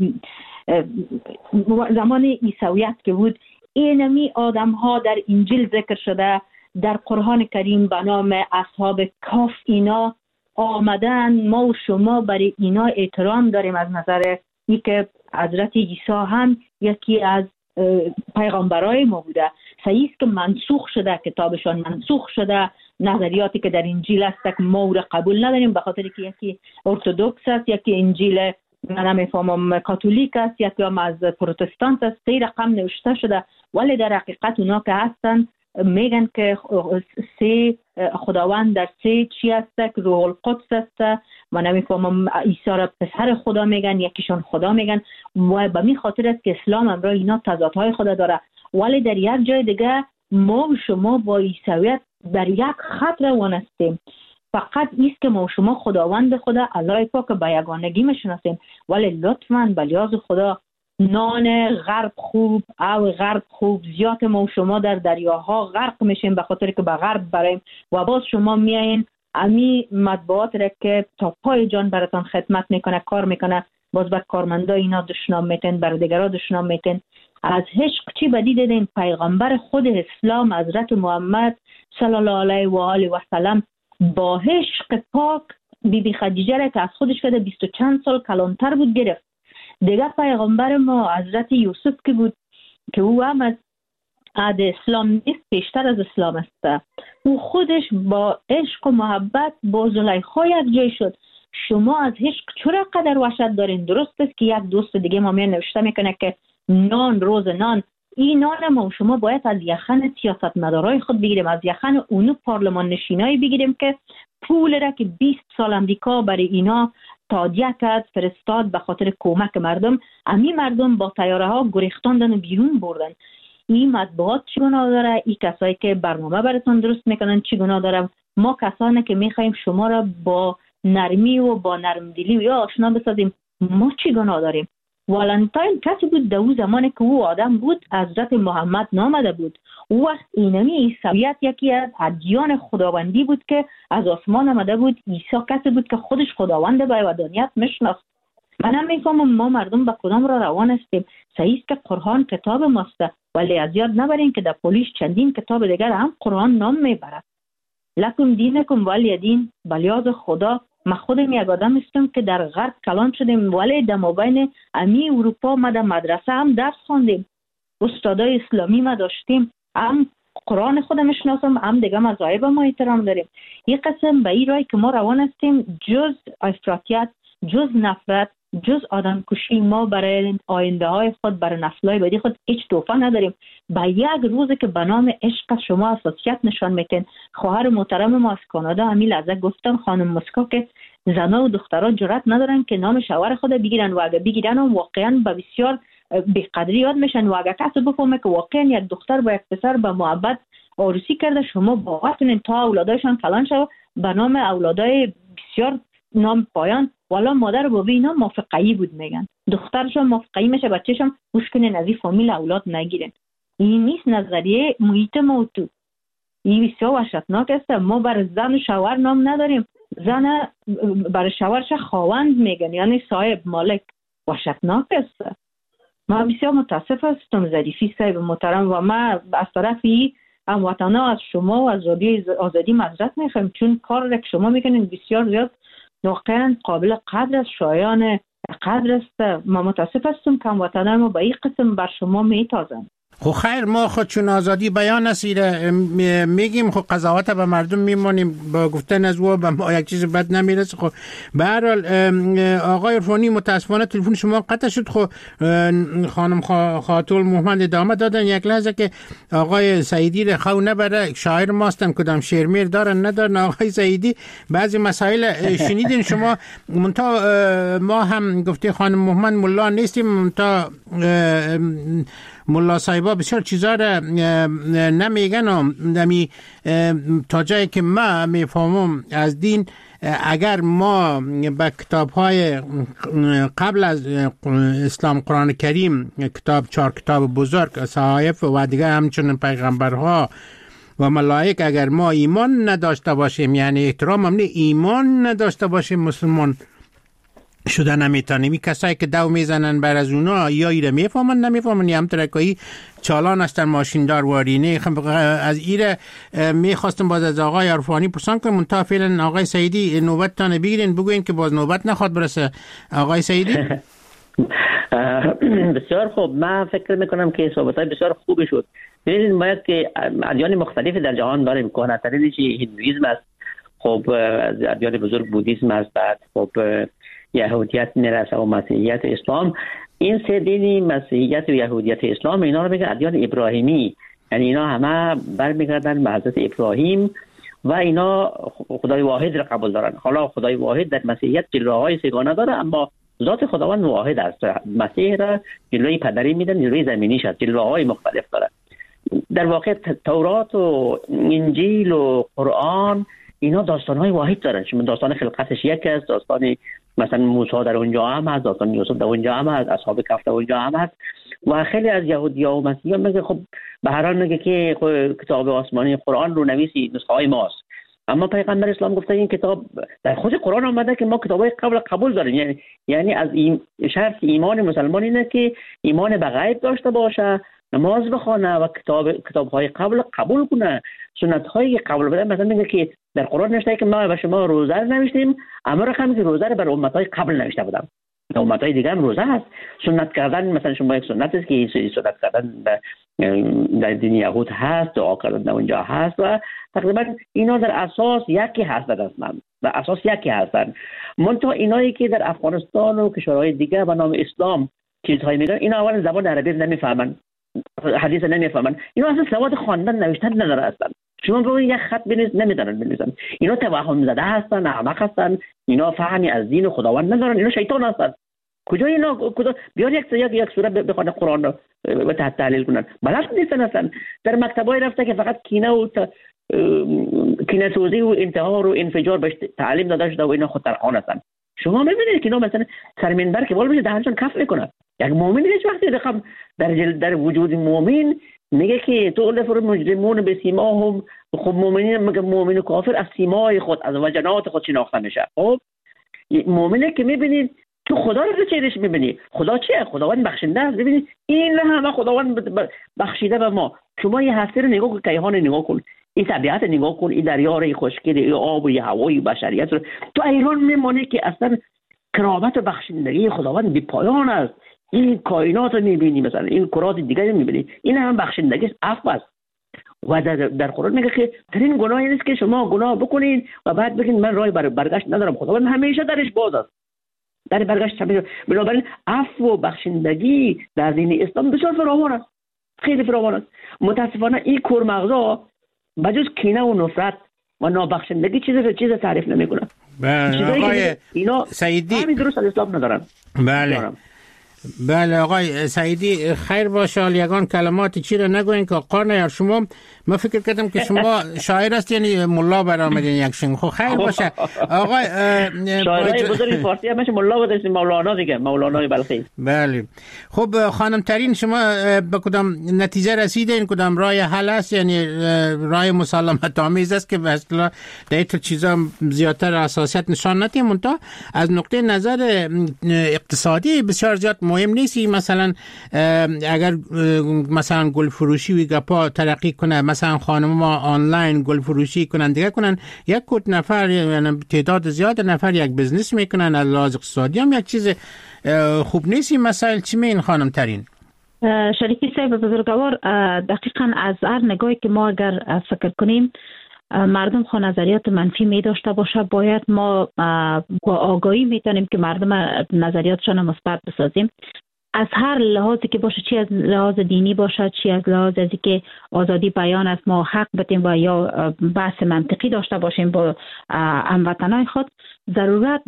زمان عیسویت که بود، اینمی آدم ها در انجیل ذکر شده، در قرآن کریم به نام اصحاب کهف اینا آمدن. ما و شما برای اینا احترام داریم از نظر ای که حضرت عیسی هم یکی از پیغمبرای ما بوده. صحیح است که منسوخ شده، کتابشان منسوخ شده، نظریاتی که در انجیل است که ما او را قبول نداریم به خاطر که یکی ارتدوکس است، یکی انجیل من نمیفهمم کاتولیک است، یکی هم از پروتستانت است. سه رقم نوشته شده، ولی در حقیقت اونا که هستن میگن که سه خداوند در سه چی است که روح القدس است. من نمیفهمم عیسی را پسر خدا میگن، یکیشون خدا میگن، و به می خاطر است که اسلام امرای اینا تضادهای خدا داره. ولی در یک جای دیگه ما و شما با عیسویت در یک خط روان هستیم. فقط ایست که ما و شما خداوند خدا الله پاک به یگانگی میشناسیم. ولی لطفاً به لیاز خدا نان غرب خوب او غرب خوب، زیاد ما و شما در دریاها غرق میشیم به خاطر که به غرب بریم، و باز شما میایین امی مطبوعات را که تا پای جان براتان خدمت میکنه کار میکنه، باز به کارمندا اینا دشنام میتین، بر دیگرها دشنام میتین. از عشق چی بدی دیدین؟ پیغمبر خود اسلام حضرت محمد صلی الله علیه و آله و سلم با عشق پاک بی بی خدیجه را که از خودش کده بیست و چند سال کلانتر بود گرفت. دیگه پیغمبر ما حضرت یوسف که بود که او هم از عهد اسلام نیست، پیشتر از اسلام است، او خودش با عشق و محبت با زلیخا یک جای شد. شما از عشق چرا قدر وحشت دارین؟ درست است که یک دوست دیگه ما می نوشته میکنه که نان روز نان، این نان ما و شما باید از یخن سیاست مدارای خود بگیریم، از یخن اونو پارلمان نشینایی بگیریم که پول را که بیست سال امریکا برای اینا تادیه کرد فرستاد به خاطر کمک مردم، امی مردم با تیاره ها گریختاندن و بیرون بردن. این مطبوعات چی گناه داره؟ این کسایی که برنامه براتون درست میکنن چی گناه داره؟ ما کسانی که میخوایم شما را با نرمی و با نرمدلی و یا آشنا بسازیم، ما چی گناه داریم؟ والنتاین کسی بود در اون زمانی که او آدم بود، حضرت محمد نامده بود. او وقت اینمی عیسویت یکی از ادیان خداوندی بود که از آسمان آمده بود. عیسی کسی بود که خودش خداوند به ودانیت میشناخت. من هم میفهمم ما مردم به کدام را روان هستیم. صحیح است که قرآن کتاب ماست، ولی از یاد نبرین که در پولیس چندین کتاب دیگر هم قرآن نام میبرد. لکم دینکم ولی دین. بلیاز خدا ما خودم یک آدم هستم که در غرب کلان شدیم، ولی در مابین امی اروپا ما در مدرسه هم درس خواندیم، استادای اسلامی ما داشتیم، هم قرآن خودم میشناسم، هم دیگه مذاهب ما احترام داریم. یک قسم به این رای که ما روان هستیم، جز افراطیت، جز نفرت، جز آدم کشی، ما برای آینده های خود، برای نسل‌های بعدی خود هیچ توفه نداریم. با یک روزی که به نام عشق شما اساسیت نشان میتین. خواهر محترم ما از کانادا همین لحظه گفتن خانم مسکو که زنها و دخترها جرأت ندارن که نام شوهر خود بگیرن، و اگه بگیرن هم واقعا به بسیار بی‌قدری یاد میشن و اگر کسی بفهمه که واقعا یک دختر با یک پسر به محبت عروسی کرده، شما باور کنین تا اولادایشان کلان شد به نام اولادای بسیار نام پایان، والا مادر و بابی اینا موافقه‌ای بود میگن، دخترشون موافقه‌ای میشه بچه‌شون گوش کنین از این فامیل اولاد نگیرن. این نیست نظریه محیط ما تو. این بسیار وحشتناک است. ما بر زن و شوهر نام نداریم، زن بر شوهرش خواوند میگن، یعنی صاحب مالک. وحشتناک است. ما بسیار متاسف هستم ظریفی صاحب محترم و ما از طرفی هموطنا از شما و از رادیوی آزادی معذرت میخوایم، چون کار که شما میکنین بسیار زیاد واقعا قابل قدر است، شایان قدر است. ما متاسف هستم که هموطنا ما به این قسم بر شما میتازن. خب خیر، ما خود چون آزادی بیان اسیره میگیم، خب قضاوت به مردم میمانیم، با گفتن از او به ما یک چیز بد نمیرسه. خب به هر حال آقای عرفانی متاسفانه تلفن شما قطع شد. خب خانم خاتون محمد ادامه دادن یک لحظه که آقای سعیدی رو خو نبره، شاعر ماستن کدام شعر میر دارن ندارن. آقای سعیدی بعضی مسائل شنیدین شما، منتها ما هم گفته خانم محمد ملا نیستیم، منتها ملا صاحبا بسیار چیزا را نمیگن و نمی تا جایی که ما میفهمم از دین، اگر ما به کتاب‌های قبل از اسلام، قرآن کریم، کتاب چهار کتاب بزرگ، صحائف و دیگه همچنین پیغمبرها و ملائک، اگر ما ایمان نداشته باشیم، یعنی احترام هم ایمان نداشته باشیم، مسلمان شده نمیتونیم. این کسایی که دو میزنن بر از اونا یا ایره میفهمن نمیفهمن، یا هم ترکایی چالان هستن ماشیندار وارینه. از ایره میخواستم باز از آقای عرفانی پرسان کنم، منتها فعلا آقای سعیدی نوبت تانه بگیرین، بگوین که باز نوبت نخواد برسه. آقای سعیدی بسیار خوب. من فکر میکنم که صحبت‌های بسیار خوبی شد. ببینید ما که ادیان مختلفی در جهان داریم، کهنه‌ترینش هندویسم است، خب از ادیان بزرگ بودیسم است، بعد خب یهودیت میرسه و مسیحیت اسلام. این سه دینی، مسیحیت و یهودیت اسلام، اینا رو میگن ادیان ابراهیمی، یعنی اینا همه برمیگردن به حضرت ابراهیم و اینا خدای واحد رو قبول دارن. حالا خدای واحد در مسیحیت جلوه‌های سگانه داره، اما ذات خداوند واحد است. مسیح را جلوه پدری میدن، جلوه زمینیش است، جلوه‌های مختلف داره. در واقع تورات و انجیل و قرآن اینا داستان‌های واحد دارن. شما داستان خلقتش یک است، داستان مثلا موسی در اونجا هم هست، داستان یوسف در اونجا هم هست، اصحاب کهف در اونجا هم هست. و خیلی از یهودی‌ها و مسیحیان میگه خب به هر حال میگه که کتاب آسمانی قرآن رو نویسی نسخه های ماست، اما پیغمبر اسلام گفته این کتاب در خود قرآن آمده که ما کتابای قبل قبول داریم. یعنی یعنی از این شرط ایمان مسلمان اینه که ایمان به غیب داشته باشه، نماز بخونه و کتاب کتاب‌های قبل قبول کنه، سنت‌های قبول بده. مثلا میگه که در قرآن نوشته که ما به شما روزه رو نوشتیم، اما رقم که روزه رو بر امت‌های قبل نوشته بودم، در امت‌های دیگه هم روزه هست. سنت کردن مثلا شما یک سنت است که سنت کردن در دین یهود هست، دعا کردن در اونجا هست و تقریبا اینا در اساس یکی هست، در اساس در اساس یکی هستن. منتها اینایی که در افغانستان و کشورهای دیگه به نام اسلام چیزهایی میگن، اینا اول زبان عربی نمیفهمن، حدیث نمیفهمن، اینا اصلا سواد خواندن نوشتن نداره هستن. شما بگید یک خط بنویس نمیدونن بنویسن. اینا توهم زده هستن، احمق هستن، اینا فهمی از دین و خداوند ندارن، اینا شیطان هستن. کجا اینا کجا بیان یک یک یک سوره بخونه قرآن رو و تحت تحلیل کنن؟ بلد نیستن اصلا. در مکتبای رفته که فقط کینه و کینه سوزی و انتحار و انفجار بهش تعلیم داده شده و اینا خود ترقان هستن. شما میبینید که اینا مثلا سر منبر که بالا میشه دهنشون کف میکنن. یک مؤمن هیچ وقتی رقم در در وجود مؤمن میگه که تو لفر مجرمون به سیماهم، خب مؤمنین میگه مؤمن و کافر از سیمای خود از وجنات خود شناخته میشه. خب مؤمنه که میبینید تو خدا رو چهرش میبینی، خدا چیه؟ خداوند بخشنده است. ببینید این همه خداوند بخشیده به ما. شما یه هستی رو نگاه کن، کیهان نگاه کن، این طبیعت نگاه کن، این دریا رو، خشکی، این آب و این هوای بشریت رو، تو ایران میمونی که اصلا کرامت و بخشندگی خداوند بی پایان است. این کائنات رو میبینی، مثلا این کرات دیگه رو میبینی، این هم بخشندگی عفو است. و در, در قرآن میگه که ترین گناهی نیست که شما گناه بکنین و بعد بگین من راه بر برگشت ندارم. خداوند همیشه درش باز است، در برگشت همیشه. بنابراین عفو و بخشندگی در دین اسلام بسیار فراوان است، خیلی فراوان است. متاسفانه این کورمغزا بجز کینه و نفرت و نابخشندگی چیز چیز تعریف نمیکنه. بله آقای اینا سعیدی همین درست از اسلام ندارن. بله بله آقای سعیدی خیر باشه. یگان کلمات چی رو نگوین که قانه شما. ما فکر کردم که شما شاعر است یعنی ملا برآمدین یک شنگ. خب خیر باشه آقای شاعرای بزرگ فارسی همش ملا بودن، مولانا دیگه، مولانا بلخی. بله خب خانم ترین شما به کدام نتیجه رسیدین؟ کدام راه حل است؟ یعنی راه مسالمت آمیز است که اصلا در تو چیزا زیادتر اساسیت نشان ندیم، منتها از نقطه نظر اقتصادی بسیار زیاد مهم نیست. مثلا اگر مثلا گل فروشی و گپا ترقی کنه، مثلا خانم ما آنلاین گل فروشی کنن دیگه کنن، یک کت نفر یعنی تعداد زیاد نفر یک بزنس میکنن، از لحاظ اقتصادی هم یک چیز خوب نیست. این مسائل چی میین خانم ترین؟ شریکی صاحب بزرگوار، دقیقاً از هر نگاهی که ما اگر فکر کنیم مردم خو نظریات منفی می داشته باشه، باید ما با آگاهی میتونیم که مردم نظریاتشان مثبت بسازیم. از هر لحاظی که باشه، چی از لحاظ دینی باشه، چی از لحاظ ازی که آزادی بیان است، ما حق بدیم و یا بحث منطقی داشته باشیم با هموطنان خود. ضرورت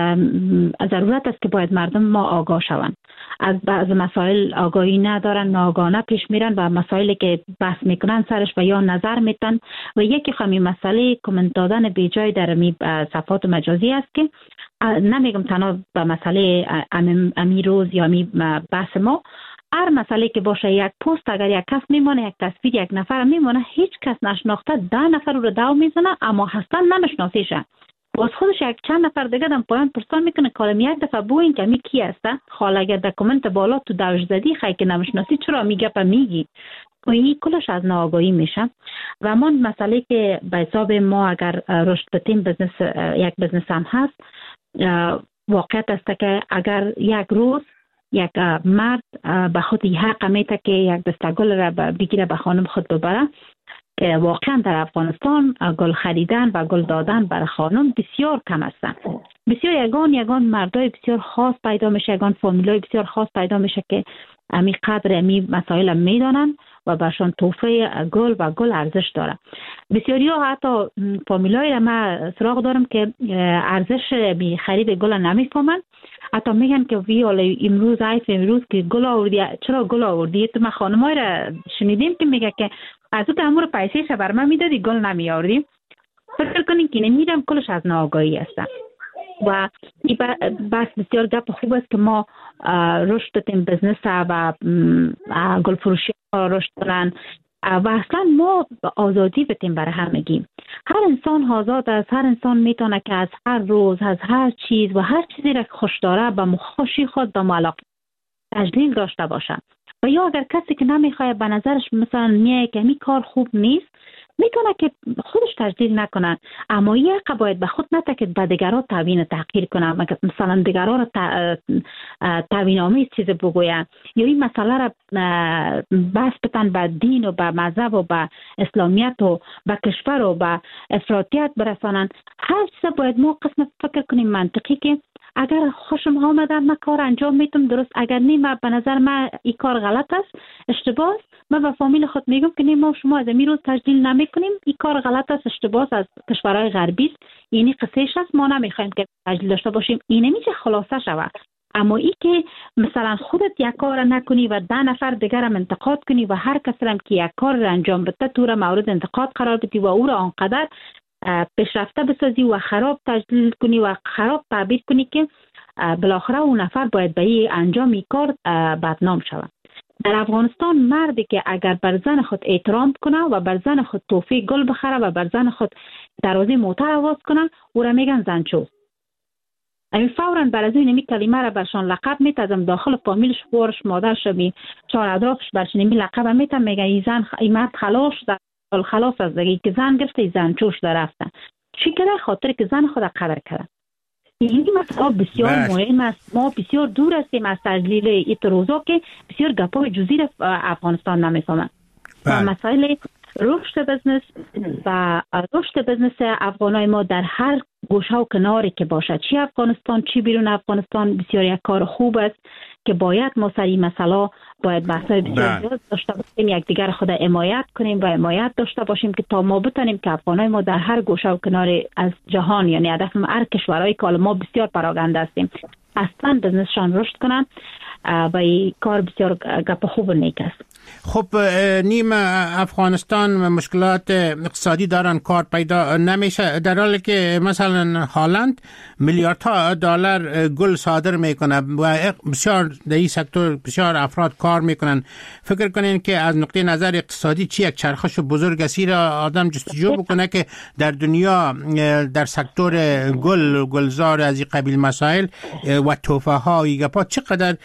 ضرورت است که باید مردم ما آگاه شوند. از بعض مسائل آگاهی ندارن، ناآگاهانه پیش میرن و مسائلی که بحث میکنن سرش و یا نظر میتن و یکی خمی مسئله کامنت دادن بی جای در می صفحات مجازی است که نمیگم تنها به مسئله امی روز یا می بحث ما، هر مسئله که باشه یک پست اگر یک کس میمونه، یک تصویر یک نفر میمونه، هیچ کس نشناخته ده نفر رو دو میزنه اما اصلا نمیشناسیشه. باز خودش یک چند نفر دیگه دم پایان پرسان میکنه کالم یک دفعه بو این که می کی هسته؟ حالا اگر در کامنت بالا تو دوش زدی خیلی که نمیشناسی چرا میگه پا میگی؟ و این کلش از ناآگاهی میشه. و من مسئله که به حساب ما اگر رشد بدیم بزنس، یک بزنس هم هست، واقعیت است که اگر یک روز یک مرد به خود حق میته که یک دسته گل را بگیره به خانم خود ببره، که واقعا در افغانستان گل خریدن و گل دادن برای خانم بسیار کم هستند. بسیار یگان یگان مردای بسیار خاص پیدا میشه، یگان فامیلای بسیار خاص پیدا میشه که امی قدر امی مسائل میدانن و برشان توفه گل و گل ارزش داره. بسیاری ها حتی فامیلای را ما سراغ دارم که ارزش بی خرید گل نمیفهمن، حتی میگن که وی حالا امروز عیف امروز که گل آوردی، چرا گل آوردی؟ تو ما خانمای را شنیدیم که میگه که از اون امور پیسه‌ش بر من میدادی گل نمی آوردیم. فکر کنین که نمیدم کلش از ناآگاهی هستن و این بس بسیار گپ خوب است که ما رشد بدیم بزنس و گل فروشی رشد کنن و اصلا ما آزادی بدیم برای همگی. هر انسان آزاد است، هر انسان میتونه که از هر روز از هر چیز و هر چیزی را که خوش داره به مخوشی خود به علاقه تجلیل داشته باشه. و یا اگر کسی که نمیخواد به نظرش مثلا میگه که این کار خوب نیست، میتونه که خودش تجلیل نکنه، اما یک باید به خود نتکد به دیگران توهین تحقیر کنه، مثلا دیگران را توهین آمیز چیز بگوین یا این مسئله را بس بتن به دین و به مذهب و به اسلامیت و به کشور و به افراطیت برسانن. هر چیز باید ما قسم فکر کنیم منطقی که اگر خوشم آمده من کار انجام میتونم درست، اگر نه من به نظر من این کار غلط است، اشتباه است، من به فامیل خود میگم که نه ما شما از این روز تجلیل نمیکنیم، این کار غلط است، اشتباه از کشورهای غربی است، یعنی قصهش است، ما نمیخوایم که تجلیل داشته باشیم. این نمیشه خلاصه شود. اما ای که مثلا خودت یک کار نکنی و ده نفر دیگر هم انتقاد کنی و هر کس هم که یک کار را انجام بده تو را مورد انتقاد قرار بدی و او را آنقدر پیشرفته بسازی و خراب تجلیل کنی و خراب تعبیر کنی که بالاخره اون نفر باید به این انجام این کار بدنام شود. در افغانستان مردی که اگر بر زن خود احترام کنه و بر زن خود تحفه گل بخره و بر زن خود درازی موتر آواز کنه، او را میگن زنچو. این فوراً بر از این نمی کلمه را برشان لقب میتازم، داخل فامیلش بورش مادرش بی چهار ادراکش برشان نمی لقب میتم، میگن این زن این مرد خلاص در خلاص از دیگه که زن گرفته این زن چوش در رفتن. چی کرده؟ خاطر که زن خود قدر کرده. این مسئله بسیار مهم است. ما بسیار دور هستیم از تجلیل این روزا که بسیار گپای جزیر افغانستان نمیفهمن. و مسائل رشد بزنس و رشد بزنس افغانای ما در هر گوشه و کناری که باشه، چی افغانستان چی بیرون افغانستان، بسیار یک کار خوب است که باید ما سر این مسئله باید بحثای بسیار زیاد داشته باشیم، یک دیگر خود حمایت کنیم و حمایت داشته باشیم که تا ما بتونیم که افغانای ما در هر گوشه و کنار از جهان، یعنی هدف ما هر کشورهای که ما بسیار پراگنده هستیم، اصلا بزنسشان رشد کنن. و این کار بسیار گپ خوب و نیک است. خب نیم افغانستان مشکلات اقتصادی دارن، کار پیدا نمیشه، در حالی که مثلا هلند میلیاردها دلار گل صادر میکنه و بسیار در این سکتور بسیار افراد کار میکنن. فکر کنین که از نقطه نظر اقتصادی چی یک چرخش بزرگ است را آدم جستجو بکنه که در دنیا در سکتور گل گلزار از این قبیل مسائل و توفه ها و گپا چقدر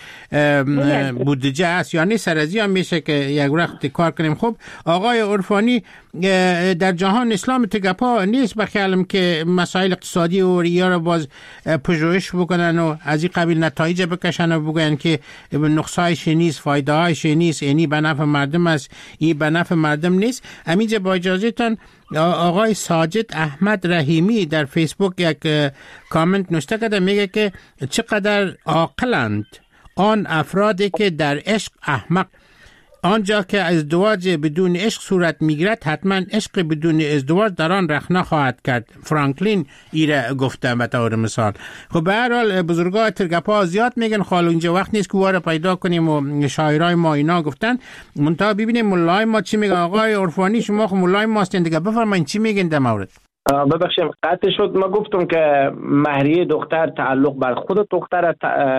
بودجه است یا نیست سرازی هم میشه که یک وقت کار کنیم. خب آقای عرفانی، در جهان اسلام تگپا نیست بخیالم که مسائل اقتصادی و ریا رو باز پژوهش بکنن و از این قبیل نتایج بکشن و بگن که نقصایش نیست، فایده هایش نیست، اینی به نفع مردم است، این به نفع مردم نیست. همینجا با اجازهتان آقای ساجد احمد رحیمی در فیسبوک یک کامنت نوشته کرده، میگه که چقدر عاقلند آن افرادی که در عشق احمق، آنجا که ازدواج بدون عشق صورت میگیرد حتما عشق بدون ازدواج در آن رخنه خواهد کرد. فرانکلین ایره گفته به طور مثال. خب به هر حال بزرگای ترگپا زیاد میگن، خاله اینجا وقت نیست که واره پیدا کنیم و شاعرای ما اینا گفتن. منتها ببینیم مولای ما چی میگن. آقای عرفانی شما خب مولای ما هستین دیگه، بفرمایید چی میگین در مورد؟ ببخشید قطع شد. ما گفتم که مهریه دختر تعلق بر خود دختر،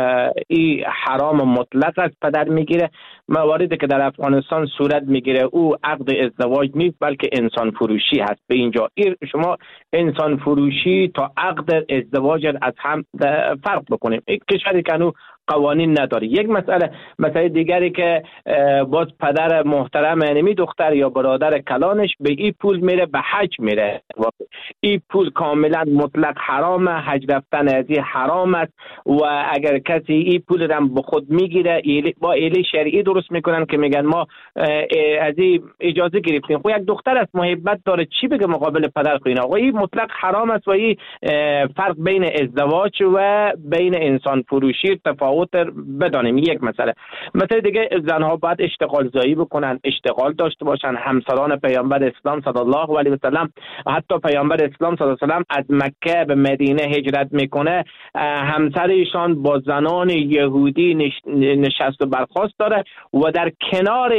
این حرام مطلق است، پدر میگیره. مواردی که در افغانستان صورت میگیره او عقد ازدواج نیست بلکه انسان فروشی هست. به اینجا شما انسان فروشی تا عقد ازدواج از هم فرق بکنیم. یک کشوری که انو قوانین نداره. یک مسئله مسئله دیگری که باز پدر محترم یعنی دختر یا برادر کلانش به این پول میره به حج میره، این پول کاملا مطلق حرام، حج رفتن از این حرام است و اگر کسی این پول رو به خود میگیره با ایلی شرعی درست میکنن که میگن ما از این اجازه گرفتیم. خب یک دختر است محبت داره چی بگه مقابل پدر خو؟ اینا این مطلق حرام است و این فرق بین ازدواج و بین انسان فروشی تفاوت بدانیم. یک مسئله مسئله دیگه، زنها باید اشتغال زایی بکنن، اشتغال داشته باشن. همسران پیامبر اسلام صلی الله علیه و سلم، حتی پیامبر اسلام صلی الله علیه و سلم از مکه به مدینه هجرت میکنه، همسر ایشان با زنان یهودی نشست و برخاست داره و در کنار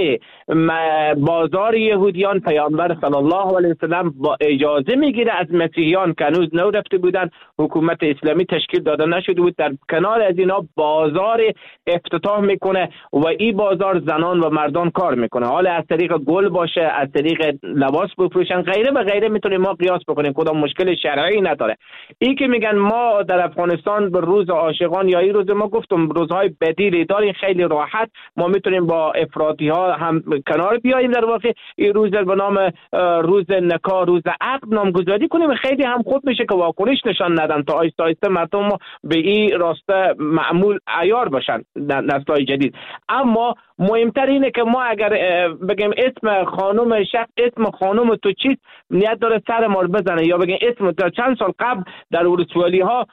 بازار یهودیان پیامبر صلی الله علیه و سلم با اجازه میگیره از مسیحیان که هنوز نو رفته بودن، حکومت اسلامی تشکیل داده نشده بود، در کنار از اینا بازار افتتاح میکنه و این بازار زنان و مردان کار میکنه. حالا از طریق گل باشه، از طریق لباس بفروشن، غیره و غیره میتونیم ما قیاس بکنیم، کدام مشکل شرعی نداره. این که میگن ما در افغانستان به روز عاشقان یا این روز، ما گفتم روزهای بدیلی داریم، خیلی راحت ما میتونیم با افراطی ها هم کنار بیاییم. در واقع این روز به نام روز نکاح، روز عقد نامگذاری کنیم، خیلی هم خوب میشه که واکنش نشان ندن تا آیسته آیسته مردم به این راسته معمول عیار باشن نسل‌های جدید. اما مهمتر اینه که ما اگر بگیم اسم خانم شخص، اسم خانم تو چیست، نیت داره سر ما بزنه، یا بگیم اسم تا چند سال قبل در ولسوالی ها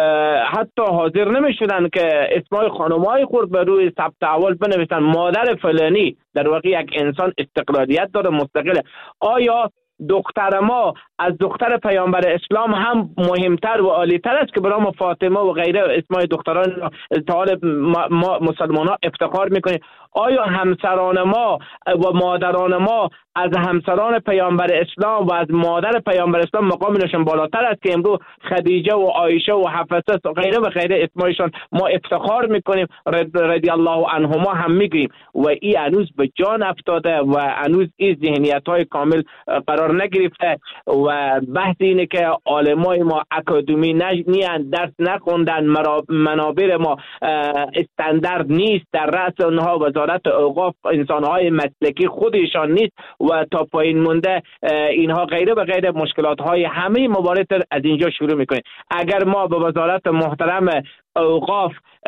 حتی حاضر نمیشدن که اسمای خانم‌های خود به روی ثبت احوال بنویسن، مادر فلانی. در واقع یک انسان استقلالیت داره، مستقله. آیا دختر ما از دختر پیامبر اسلام هم مهمتر و عالی‌تر است که به نام فاطمه و غیره اسمای دختران تا ما مسلمان ها افتخار میکنیم؟ آیا همسران ما و مادران ما از همسران پیامبر اسلام و از مادر پیامبر اسلام مقامشون بالاتر است که امروز خدیجه و عایشه و حفصه و غیره و غیره اسمایشون ما افتخار میکنیم، رضی الله عنهما هم میگیم و این هنوز به جان افتاده و هنوز این ذهنیت های کامل قرار نگرفته و بحث اینه که علمای ما اکادمی نیان، درس نخوندن، منابر ما استاندارد نیست، در رأس اونها وزارت اوقاف انسانهای مسلکی خودشان نیست و تا پایین مونده اینها غیره و غیره مشکلات های همه موارد از اینجا شروع میکنه. اگر ما به وزارت محترم اوقاف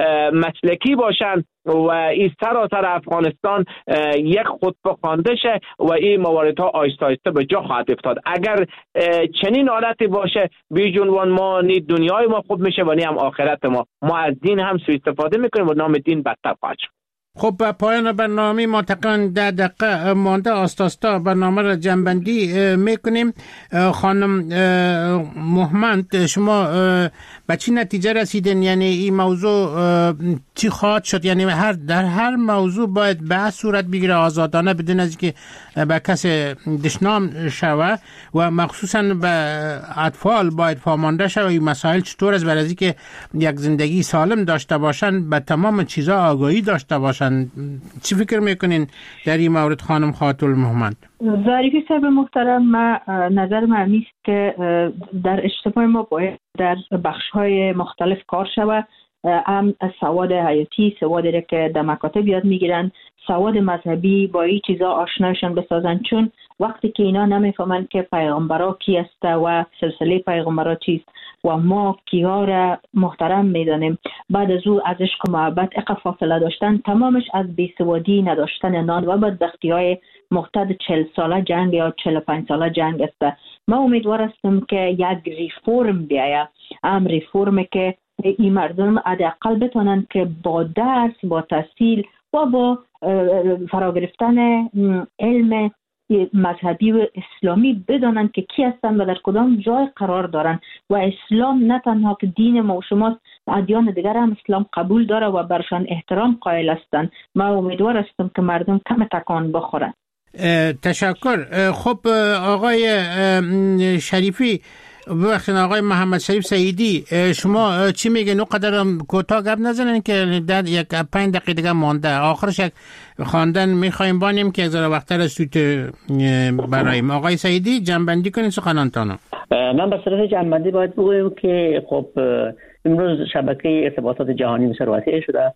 مسلکی باشن و این سراسر افغانستان یک خطبه خوانده شه و این مواردها آیسته آیسته به جا خواهد افتاد. اگر چنین حالتی باشه بیجونوان ما نی دنیای ما خوب میشه و نی هم آخرت ما. ما از دین هم سوء استفاده میکنیم و نام دین بدتر خواهد شد. خب به پایان برنامه ما تقریباً ده دقیقه مانده، آستاستا برنامه را جنبندی میکنیم. خانم محمد، شما به چی نتیجه رسیدین؟ یعنی این موضوع چی خواهد شد؟ یعنی هر در هر موضوع باید بحث صورت بگیره آزادانه بدون از که به کس دشنام شوه و مخصوصا به اطفال باید پامانده شوه این مسائل چطور است برای از که یک زندگی سالم داشته باشن، به تمام چیزا آگاهی داشته باشن. چی فکر میکنین در این مورد خانم خاطر المهمند؟ ظریفی صاحب محترم، ما نظر من است که در اجتماع ما باید در بخش‌های مختلف کار شود. هم سواد حیاتی، سوادی که در مکاتب یاد میگیرن، سواد مذهبی، با این چیزا آشنایشان بسازن، چون وقتی که اینا نمیفهمن که پیغمبرا کی است و سلسله پیغمبرا چیست و ما کیها را محترم میدانیم، بعد از او از عشق و محبت اقا فاصله داشتن، تمامش از بیسوادی نداشتن نان و بدبختی های مختد چهل ساله جنگ یا چهل و پنج ساله جنگ است. ما امیدوار هستم که یک ریفورم بیاید، هم ریفورمی که این مردم حداقل بتونن که با درس، با تحصیل و با فرا گرفتن علم مذهبی و اسلامی بدانند که کی هستند و در کدام جای قرار دارند و اسلام نه تنها که دین ما و شماست، ادیان دیگر هم اسلام قبول داره و برشان احترام قائل هستند. ما امیدوار هستم که مردم کم تکان بخورند. تشکر. خب آقای شریفی، ببخشید آقای محمد شریف سعیدی، شما چی میگین؟ او قدر کوتاه گپ نزنین که در یک پنج دقیقه دیگه مانده، آخرش یک خواندن میخوایم بانیم که از وقتر از سوت برایم. آقای سعیدی جنبندی کنین سخنانتانو. من به صورت جنبندی باید بگویم که خب امروز شبکه ارتباطات جهانی بسیار وسیع شده.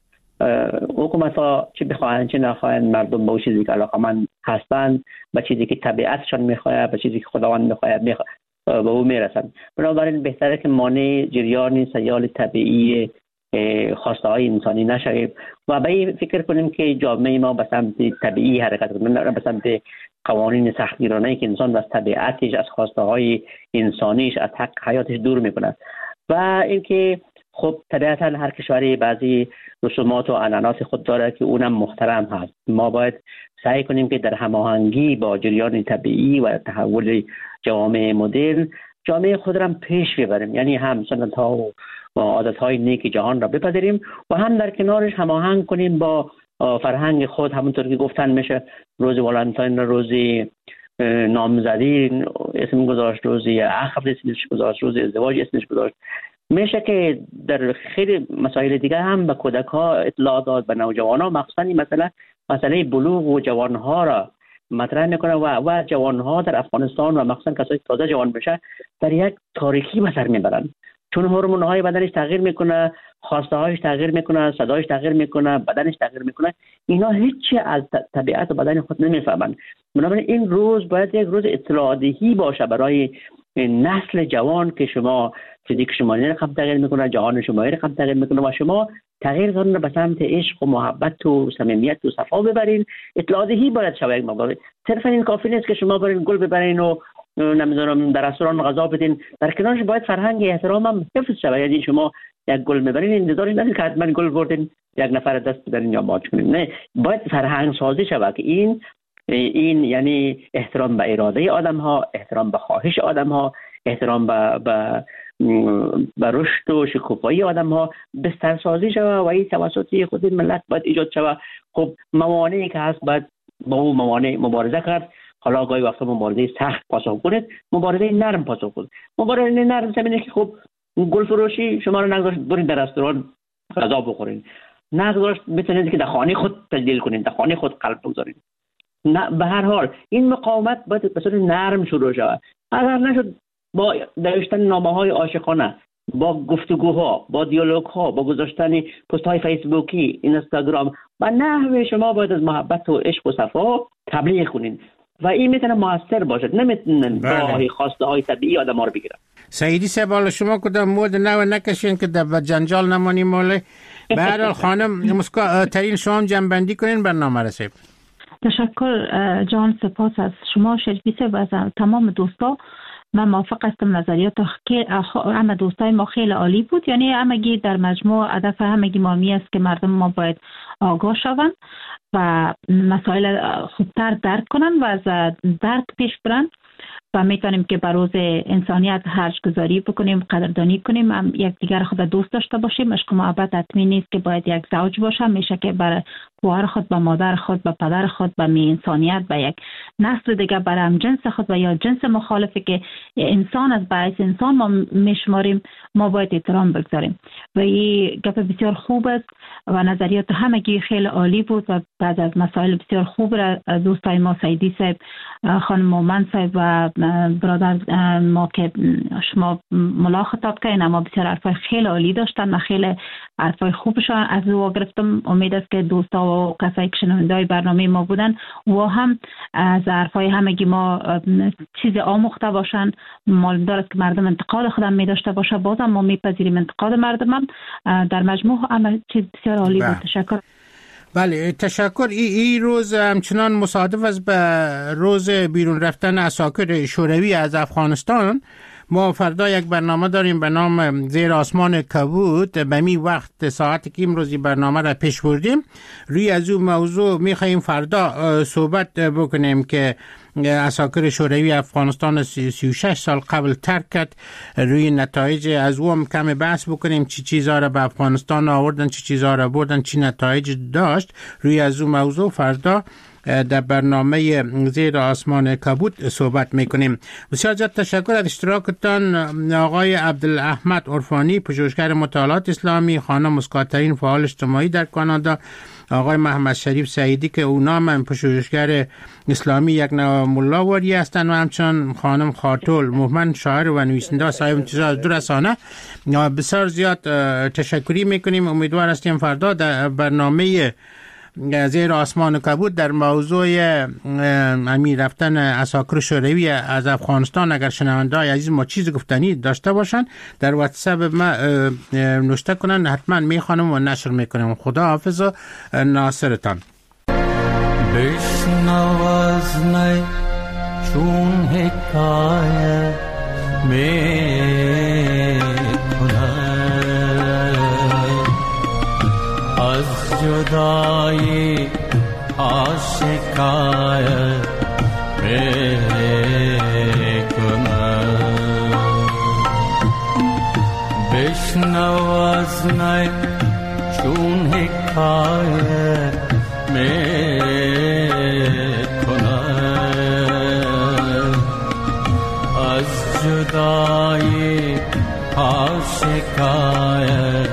حکومت ها چه بخواهند چه نخواهند، مردم به چیزی که علاقمند هستند، به چیزی که طبیعتشان میخواهد، به چیزی که خداوند میخواهد میخواهد به او میرسند. بنابراین بهتره که مانع جریان سیال طبیعی خواسته های انسانی نشویم و به این فکر کنیم که جامعه ما به سمت طبیعی حرکت کنیم، نه به سمت قوانین سختگیرانه‌ای که انسان از طبیعتش، از خواسته های انسانیش، از حق حیاتش دور میکنه. و اینکه خب طبیعتا هر کشوری بعضی رسومات و عنعنات خود داره که اونم محترم هست. ما باید سعی کنیم که در هماهنگی با جریان طبیعی و تحول جوامع مدرن جامعه خود را پیش ببریم، یعنی هم سنت ها و عادت های نیک جهان را بپذیریم و هم در کنارش هماهنگ کنیم با فرهنگ خود. همونطور که گفتن میشه روز والنتاین، روز نامزدی اسم گذاشت، روز عقد اسمش گذاشت، روز ازدواج اسمش گذاشت. میشه که در خیلی مسائل دیگه هم به کودک ها اطلاع داد، به نوجوان ها، مخصوصا این مسئله مسئله بلوغ و جوان ها را مطرح میکنه و و جوان ها در افغانستان و مخصوصا کسایی تازه جوان بشه در یک تاریکی به سر میبرن، چون هورمون های بدنش تغییر میکنه، خواسته هایش تغییر میکنه، صدایش تغییر میکنه، بدنش تغییر میکنه. اینا هیچی از طبیعت و بدن خود نمیفهمن. بنابراین این روز باید یک روز اطلاع دهی باشه برای نسل جوان که شما چیزی که شما رقم تغییر میکنه، جهان شما رقم تغییر میکنه و شما تغییرتون رو به سمت عشق و محبت و صمیمیت و صفا ببرین. اطلاع دهی باید شود. یک مقدار صرفا این کافی نیست که شما برین گل ببرین و نمیدونم در رستوران غذا بدین، در کنارش باید فرهنگ احترام هم حفظ شود. یعنی شما یک گل میبرین انتظاری ندارید که حتما گل بردین یک نفر دست بدین یا ماچ کنین، نه، باید فرهنگ سازی شود که این این یعنی احترام به اراده آدم ها، احترام به خواهش آدم ها، احترام به به به رشد و شکوفایی آدم ها بسترسازی شود و این توسط خود ملت باید ایجاد شود. خب موانعی که هست باید با اون موانع مبارزه کرد. حالا گاهی وقتا مبارزه سخت پاسخ کنید، مبارزه نرم پاسخ کنید. مبارزه نرم زمینه که خب گل فروشی شما رو نگذاشت برید در رستوران غذا بخورین، نگذاشت میتونید که در خانه خود تجلیل کنین، در خانه خود قلب بگذارین. نه، به هر حال این مقاومت باید به صورت نرم شروع شود. اگر نشد با نوشتن نامه‌های عاشقانه، با گفتگوها، با دیالوگ‌ها، با گذاشتن پست‌های فیسبوکی، اینستاگرام و نحوه شما باید از محبت و عشق و صفا تبلیغ کنین و این میتونه موثر باشد. نمیتونن با خواسته های طبیعی آدم‌ها رو بگیرن. سعیدی سبال شما کدام مود نو نکشین که در جنجال نمونیم. موله به هر حال خانم مسکا ترین شما جنبندی کنین برنامه رسید. تشکر جان، سپاس از شما شریفی صاحب و از تمام دوستا. من موافق هستم، نظریات همه دوستای ما خیلی عالی بود. یعنی همگی در مجموع هدف همگی مامی است که مردم ما باید آگاه شوند و مسائل خوبتر درک کنن و از درک پیش برن و میتونیم که بر روز انسانیت هرج گذاری بکنیم، قدردانی کنیم، هم یک دیگر خود دوست داشته باشیم. عشق و محبت حتمی نیست که باید یک زوج باشه، میشه که برای خواهر خود، به مادر خود، به پدر خود، به می انسانیت، به یک نسل دیگه، برای هم جنس خود و یا جنس مخالفی که انسان از باعث انسان ما میشماریم، ما باید احترام بگذاریم. و این گپ بسیار خوب است و نظریات همگی خیلی عالی بود و بعد از مسائل بسیار خوب را دوستای ما سیدی صاحب، خانم مومن صاحب و برادر ما که شما ملا خطاب کردین، اما بسیار حرفای خیلی عالی داشتن و خیلی حرفای خوبشان از او گرفتم. امید است که دوستا و کسایی که شنونده‌های برنامه ما بودن و هم از حرفای همگی ما چیز آموخته باشن. معلوم دارد که مردم انتقاد خودم می داشته باشه، بازم ما میپذیریم انتقاد مردم هم. در مجموع عمل چیز بسیار عالی بود. تشکر. بله تشکر. ای, ای روز همچنان مصادف است به روز بیرون رفتن عساکر شوروی از افغانستان. ما فردا یک برنامه داریم به نام زیر آسمان کبود. به می وقت ساعتی که امروزی برنامه را پیش بردیم روی از اون موضوع میخواییم فردا صحبت بکنیم که عساکر شوروی افغانستان سی و شش سال قبل ترک کرد. روی نتایج از او هم کم بحث بکنیم، چی چیزا را به افغانستان آوردن، چی چیزا را بردن، چی نتایج داشت. روی از اون موضوع فردا در برنامه زیر آسمان کبود صحبت میکنیم. بسیار زیاد تشکر از اشتراکتان آقای عبدالاحمد عرفانی، پژوهشگر مطالعات اسلامی، خانم مسکاترین، فعال اجتماعی در کانادا، آقای محمد شریف سعیدی که اونا هم پژوهشگر اسلامی یک نوع ملاوری هستند و همچنان خانم خاتول مومن، شاعر و نویسنده، صاحب امتیاز دو رسانه. بسیار زیاد تشکری میکنیم. امیدوار هستیم فردا در برنامه زیر آسمان کبود در موضوع امیر رفتن عساکر شوروی از افغانستان اگر شنونده‌های عزیز ما چیز گفتنی داشته باشن در واتساپ ما نوشته کنن، حتما میخوانم و نشر میکنم. خدا حافظ و ناصرتان. بشنو از نی چون حکایت از جدایی آشکایت میکنم. بشنو از نی چون حکایت میکنم از جدایی آشکایت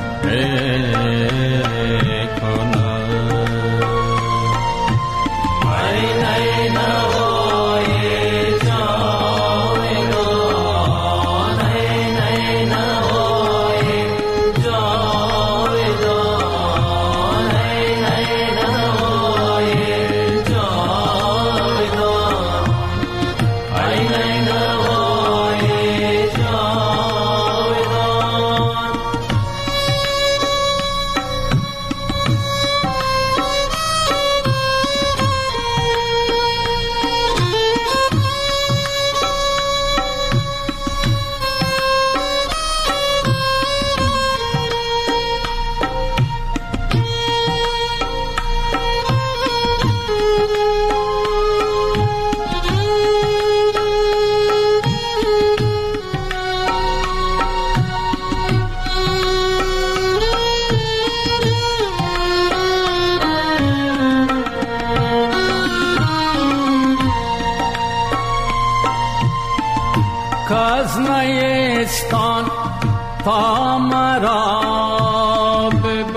کاز نیستان تا مرا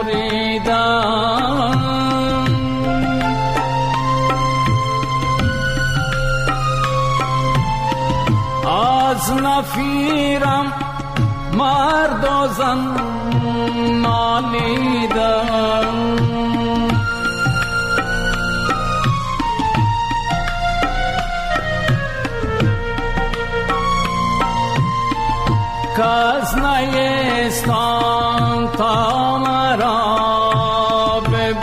ببریدن از نفیرم مرد و زن نالیدن کاز نیستان تا مرا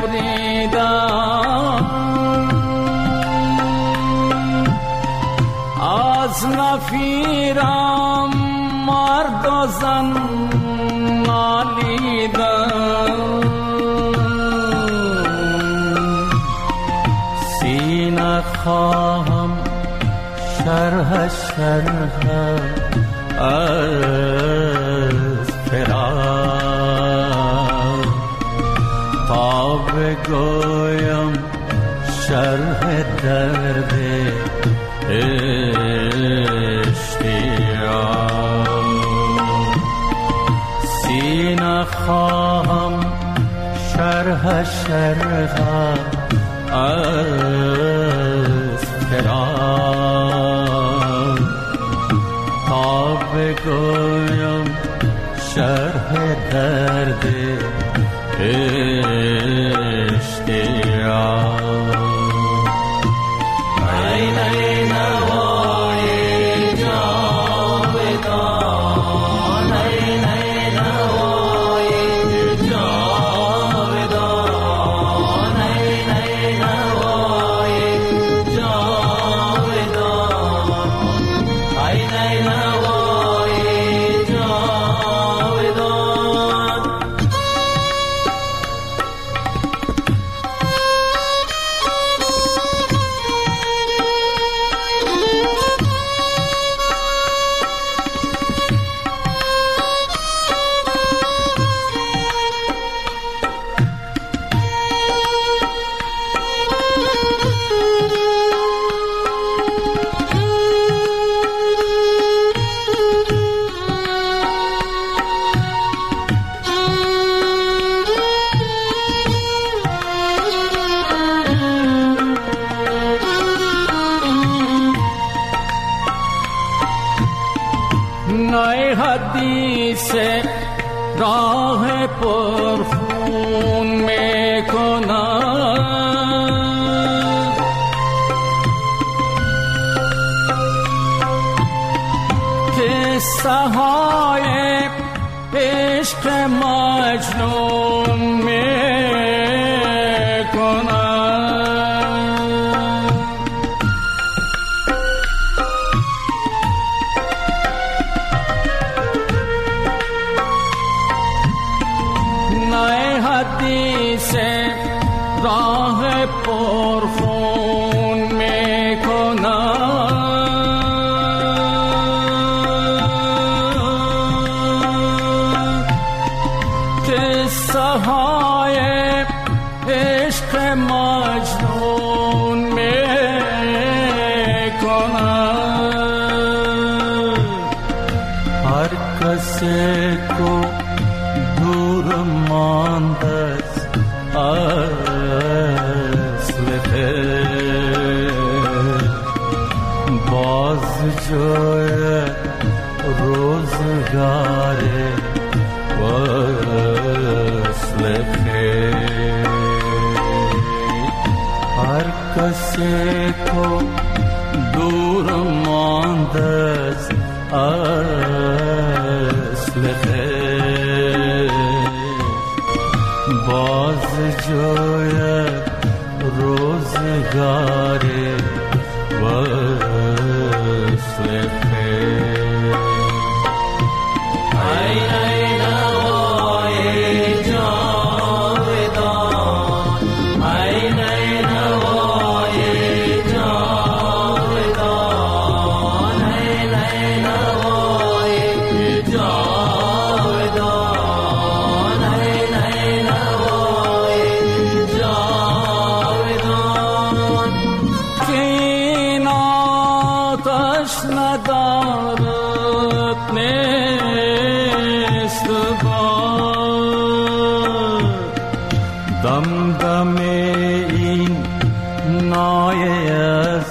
ببریدن از نفیرم مرد و زن نالیدن سینه خواهم شرح شرح از فراق تا بگویم شرح درد اشتیاق سینه خواهم شرح شرح از فراق تا بگویم شرح درد اشتیاق عین عین وای جاودان عین عین وای جاودان عین عین وای جاودان عین عین وای جاودان نای حدیث راه پرخون میکنم قصه های عشق مجنون میکنم نای حدیث راه پرخون میکنم قصه های عشق مجنون میکنم هر کسی کو دور مانده اصل خیر باز جای روزگار وصل خیر هر کسی کو دور مانده اصل خیر باز جای روزگار وصل خیر عین عین وای جاودان عین عین وای جاودان عین عین وای جاودان عین عین وای جاودان که این آتش ندارد نیست بار دم دم این نای از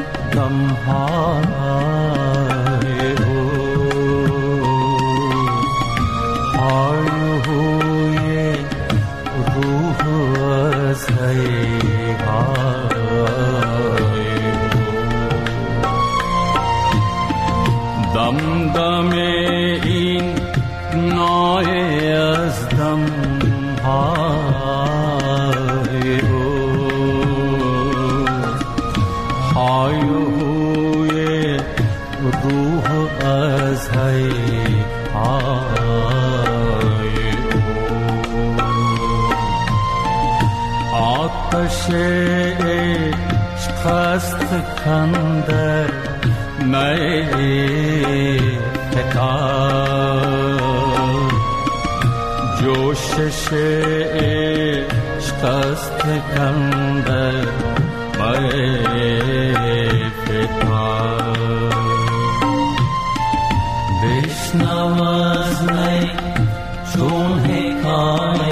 دمهای او های هوی روح از هیهای دم دم این نای از دمهای او های هوی روح از هیهای او آتش عشق کندر می فتاد جوشش عشق است کندر می فتاد بشنو از می چون حکایت